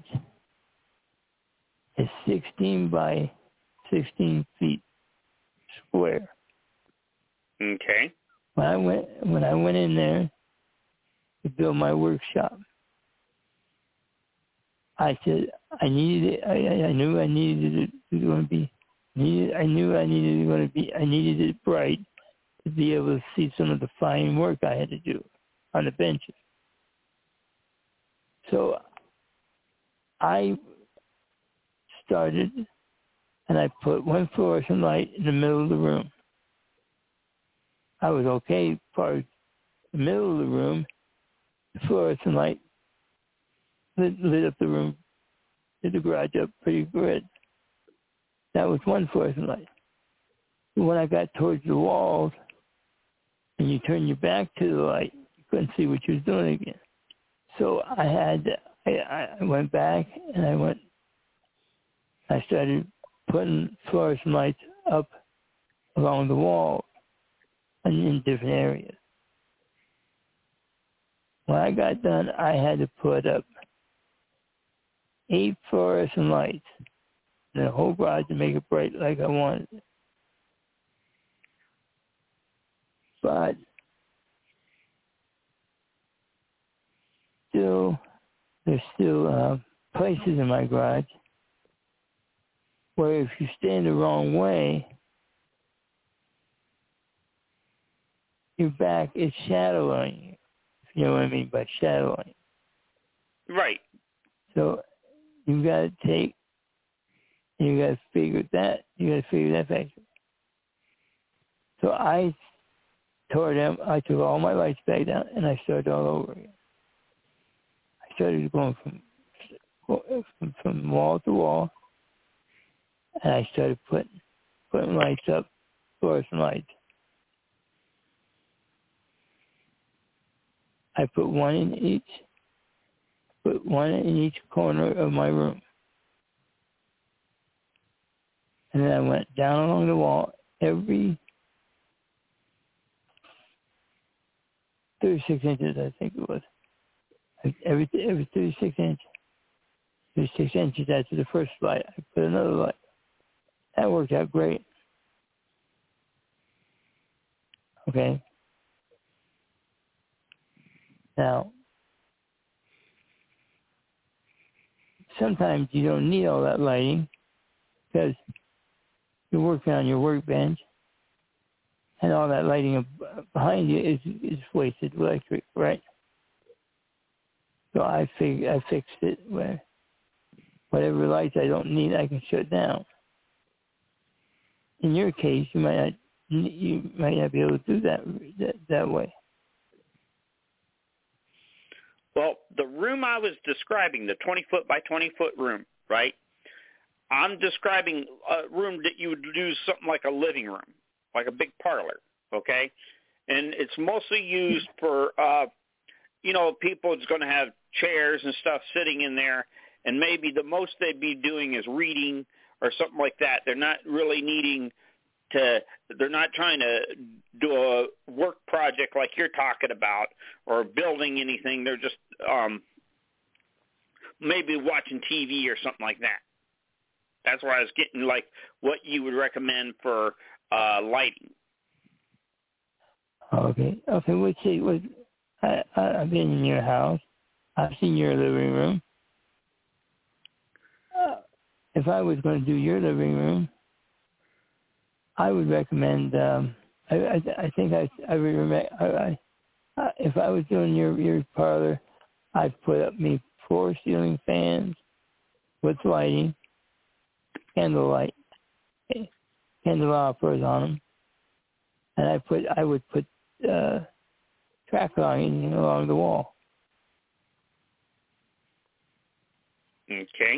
is sixteen by sixteen feet square. Okay. When I went when I went in there to build my workshop, I said I needed it. I, I knew I needed it to going to be. Needed, I knew I needed it going to be. I needed it bright to be able to see some of the fine work I had to do on the benches. So I started, and I put one fluorescent light in the middle of the room. I was okay for the middle of the room. The fluorescent light lit, lit up the room, lit the garage up pretty good. That was one fluorescent light. When I got towards the walls, and you turn your back to the light, you couldn't see what you was doing again. So I had, I, I went back and I went, I started putting fluorescent lights up along the wall and in different areas. When I got done, I had to put up eight fluorescent lights in the whole garage to make it bright like I wanted it. But still, there's still uh, places in my garage where if you stand the wrong way, your back is shadowing you. If you know what I mean by shadowing. Right. So you got to take, you got to figure that, you got to figure that factor. So I tore them, I took all my lights back down and I started all over again. I started going from from, from wall to wall, and I started putting putting lights up, fluorescent lights. I put one in each, put one in each corner of my room. And then I went down along the wall every thirty-six inches, I think it was. Every every thirty-six inches. thirty-six inches after the first light, I put another light. That worked out great. Okay. Now, sometimes you don't need all that lighting because you're working on your workbench and all that lighting behind you is, is wasted electric, right? So I fig- I fixed it where whatever lights I don't need, I can shut down. In your case, you might not you might not be able to do that that, that way. Well, the room I was describing, the twenty foot by twenty foot room, right? I'm describing a room that you would use something like a living room, like a big parlor, okay? And it's mostly used for, uh, you know, people that's going to have chairs and stuff sitting in there, and maybe the most they'd be doing is reading or something like that. They're not really needing to, they're not trying to do a work project like you're talking about or building anything. They're just um, maybe watching T V or something like that. That's why I was getting like what you would recommend for uh, lighting. Okay. Okay. Let's see. What, I, I, I've been in your house. I've seen your living room. Uh, if I was going to do your living room, I would recommend. Um, I, I, I think I, I would recommend. I, I, if I was doing your your parlor, I'd put up me four ceiling fans with lighting, candlelight, candelabras on them, and I put I would put uh, track lighting along the wall. Okay.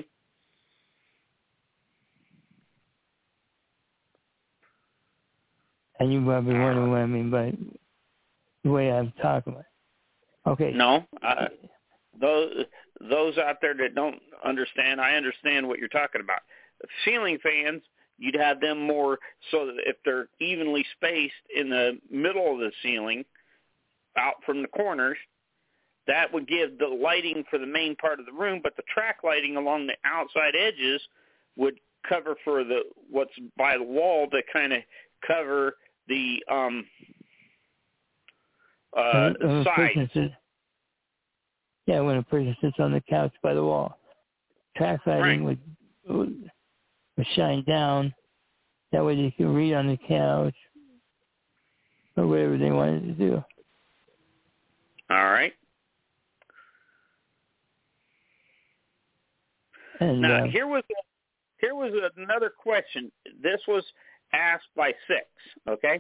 And you probably wonder what I mean by the way I'm talking about. Okay. No, uh, those those out there that don't understand, I understand what you're talking about. Ceiling fans, you'd have them more so that if they're evenly spaced in the middle of the ceiling, out from the corners, that would give the lighting for the main part of the room, but the track lighting along the outside edges would cover for the what's by the wall to kind of cover the um, uh, when, when sides. Sits, yeah, when a person sits on the couch by the wall, track lighting Right. would, would would shine down. That way they can read on the couch or whatever they wanted to do. All right. And Now, uh, here was here was another question. This was asked by Six, okay?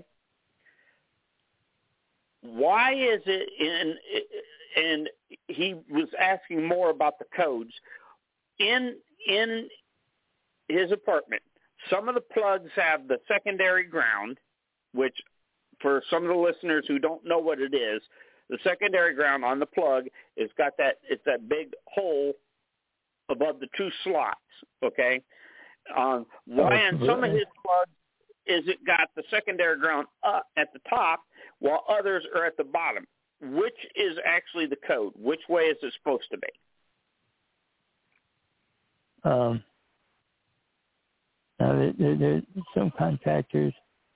Why is it in, and he was asking more about the codes, in in his apartment, some of the plugs have the secondary ground, which for some of the listeners who don't know what it is, the secondary ground on the plug is got that, it's that big hole above the two slots, okay? Um, why oh, on some of his plugs is it got the secondary ground up at the top while others are at the bottom? Which is actually the code? Which way is it supposed to be? Um, now, there, there, there, some contractors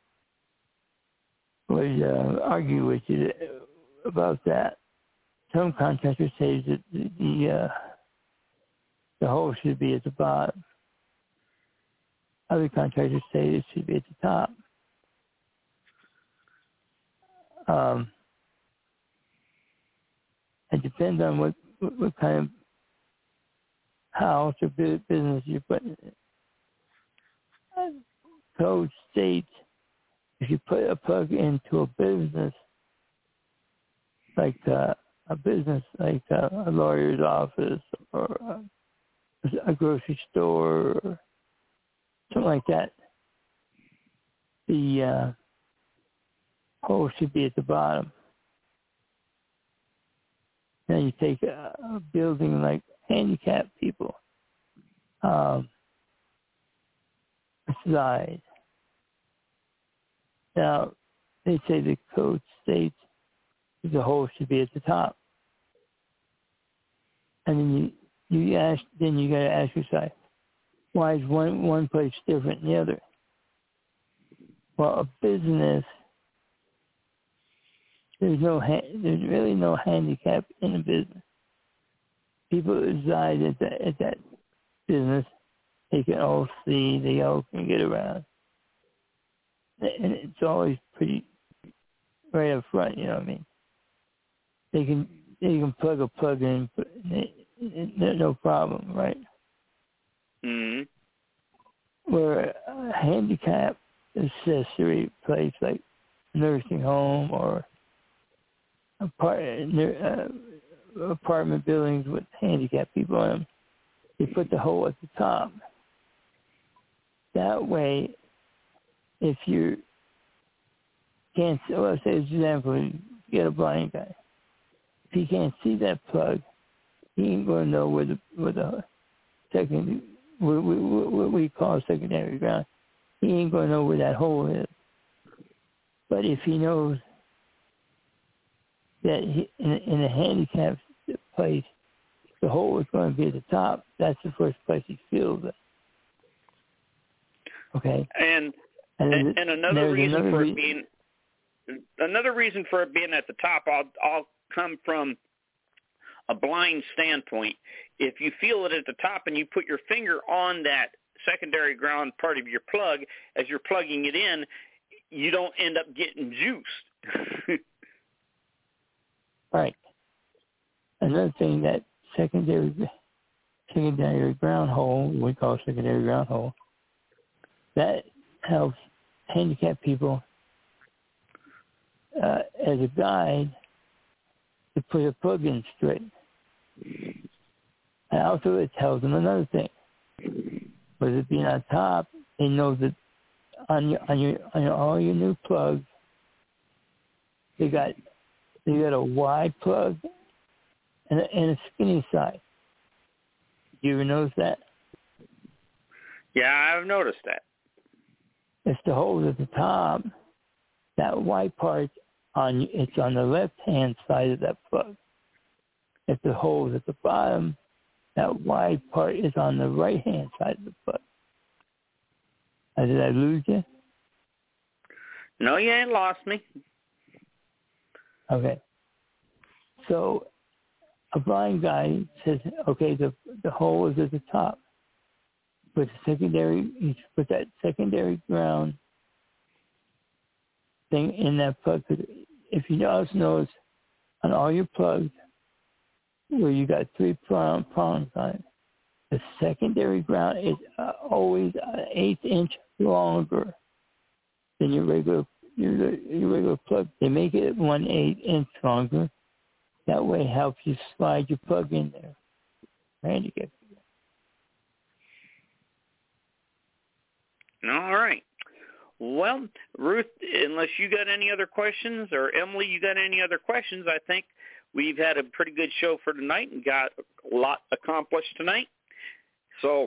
would uh, argue with you about that. Some contractors say that the the, uh, the hole should be at the bottom. Other contractors say it should be at the top. Um, it depends on what, what, what kind of house or business you're putting in. Code states if you put a plug into a business, like uh, a business like uh, a lawyer's office or a, a grocery store or something like that, the uh, hole should be at the bottom. Now you take a, a building like handicapped people, um, slide. Now they say the code states the hole should be at the top, and then you you ask, then you got to ask yourself, why is one one place different than the other? Well, a business, there's no there's really no handicap in a business. People who reside at that at that business, they can all see, they all can get around, and it's always pretty right up front. You know what I mean? They can they can plug a plug in, no problem, right? Mm-hmm. Where a handicap accessory place like nursing home or apart, uh, apartment buildings with handicapped people in them, they put the hole at the top. That way, if you can't, well, say, for example, you get a blind guy. If he can't see that plug, he ain't going to know where the where the second what we, what we call secondary ground. He ain't going to know where that hole is. But if he knows that he, in, in a handicapped place, the hole is going to be at the top, that's the first place he feels it. Okay. And and, and, and another reason another for re- it being another reason for it being at the top, I'll I'll come from a blind standpoint. If you feel it at the top and you put your finger on that secondary ground part of your plug as you're plugging it in, you don't end up getting juiced. Right. Another thing that secondary secondary ground hole, we call secondary ground hole, that helps handicapped people uh, as a guide to put a plug in straight. And also it tells them another thing. With it being on top, they know that on your on your on your, all your new plugs, they got they got a wide plug and a, and a skinny side. You ever notice that? Yeah, I've noticed that. It's the hole at the top. That white part on it's on the left hand side of that plug. If the hole is at the bottom, that wide part is on the right hand side of the plug. Uh, did I lose you? No, you ain't lost me. Okay. So a blind guy says, okay, the the hole is at the top. But the secondary, you put that secondary ground thing in that plug. If you also notice on all your plugs where you got three prong, prongs on it, the secondary ground is uh, always an eighth inch longer than your regular your, your regular plug. They make it one eighth inch longer. That way it helps you slide your plug in there. Handicap. All right. Well, Ruth, unless you got any other questions, or Emily, you got any other questions, I think we've had a pretty good show for tonight and got a lot accomplished tonight. So.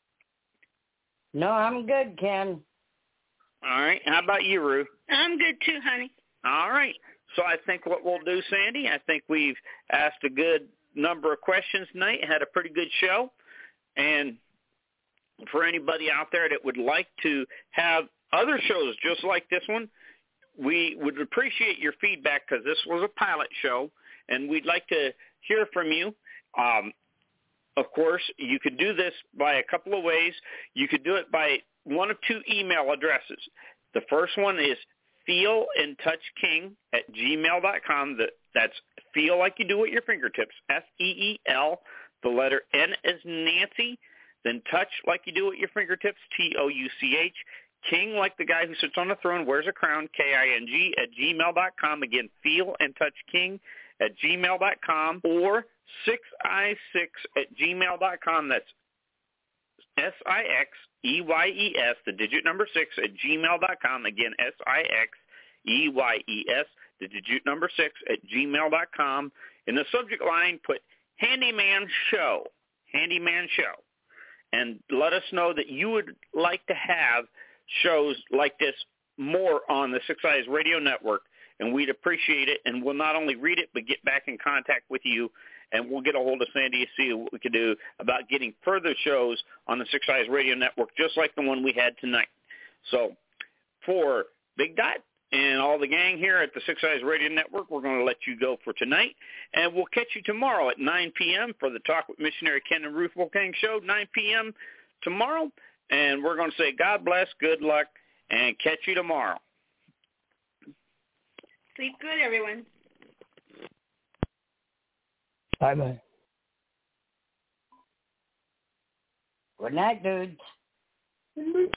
No, I'm good, Ken. All right. How about you, Ruth? I'm good too, honey. All right. So I think what we'll do, Sandy, I think we've asked a good number of questions tonight, had a pretty good show. And for anybody out there that would like to have other shows just like this one, we would appreciate your feedback because this was a pilot show, and we'd like to hear from you. Um, of course, you could do this by a couple of ways. You could do it by one of two email addresses. The first one is feelintouchking at gmail dot com. That's feel like you do with your fingertips, F E E L, the letter N as Nancy, then touch like you do with your fingertips, T O U C H, King like the guy who sits on the throne, wears a crown, K I N G, at gmail dot com. Again, feelintouchking at gmail dot com, or six I six at gmail dot com. That's S I X E Y E S, the digit number six, at gmail dot com. Again, S I X E Y E S, the digit number six, at gmail dot com. In the subject line, put Handyman Show, Handyman Show, and let us know that you would like to have shows like this more on the Six Eyes Radio Network, and we'd appreciate it, and we'll not only read it, but get back in contact with you, and we'll get a hold of Sandy to see what we can do about getting further shows on the Six Eyes Radio Network, just like the one we had tonight. So for Big Dot and all the gang here at the Six Eyes Radio Network, we're going to let you go for tonight, and we'll catch you tomorrow at nine p.m. for the Talk with Missionary Ken and Ruth Wolfgang show, nine p.m. tomorrow, and we're going to say God bless, good luck, and catch you tomorrow. Sleep good, everyone. Bye-bye. Good night, dudes.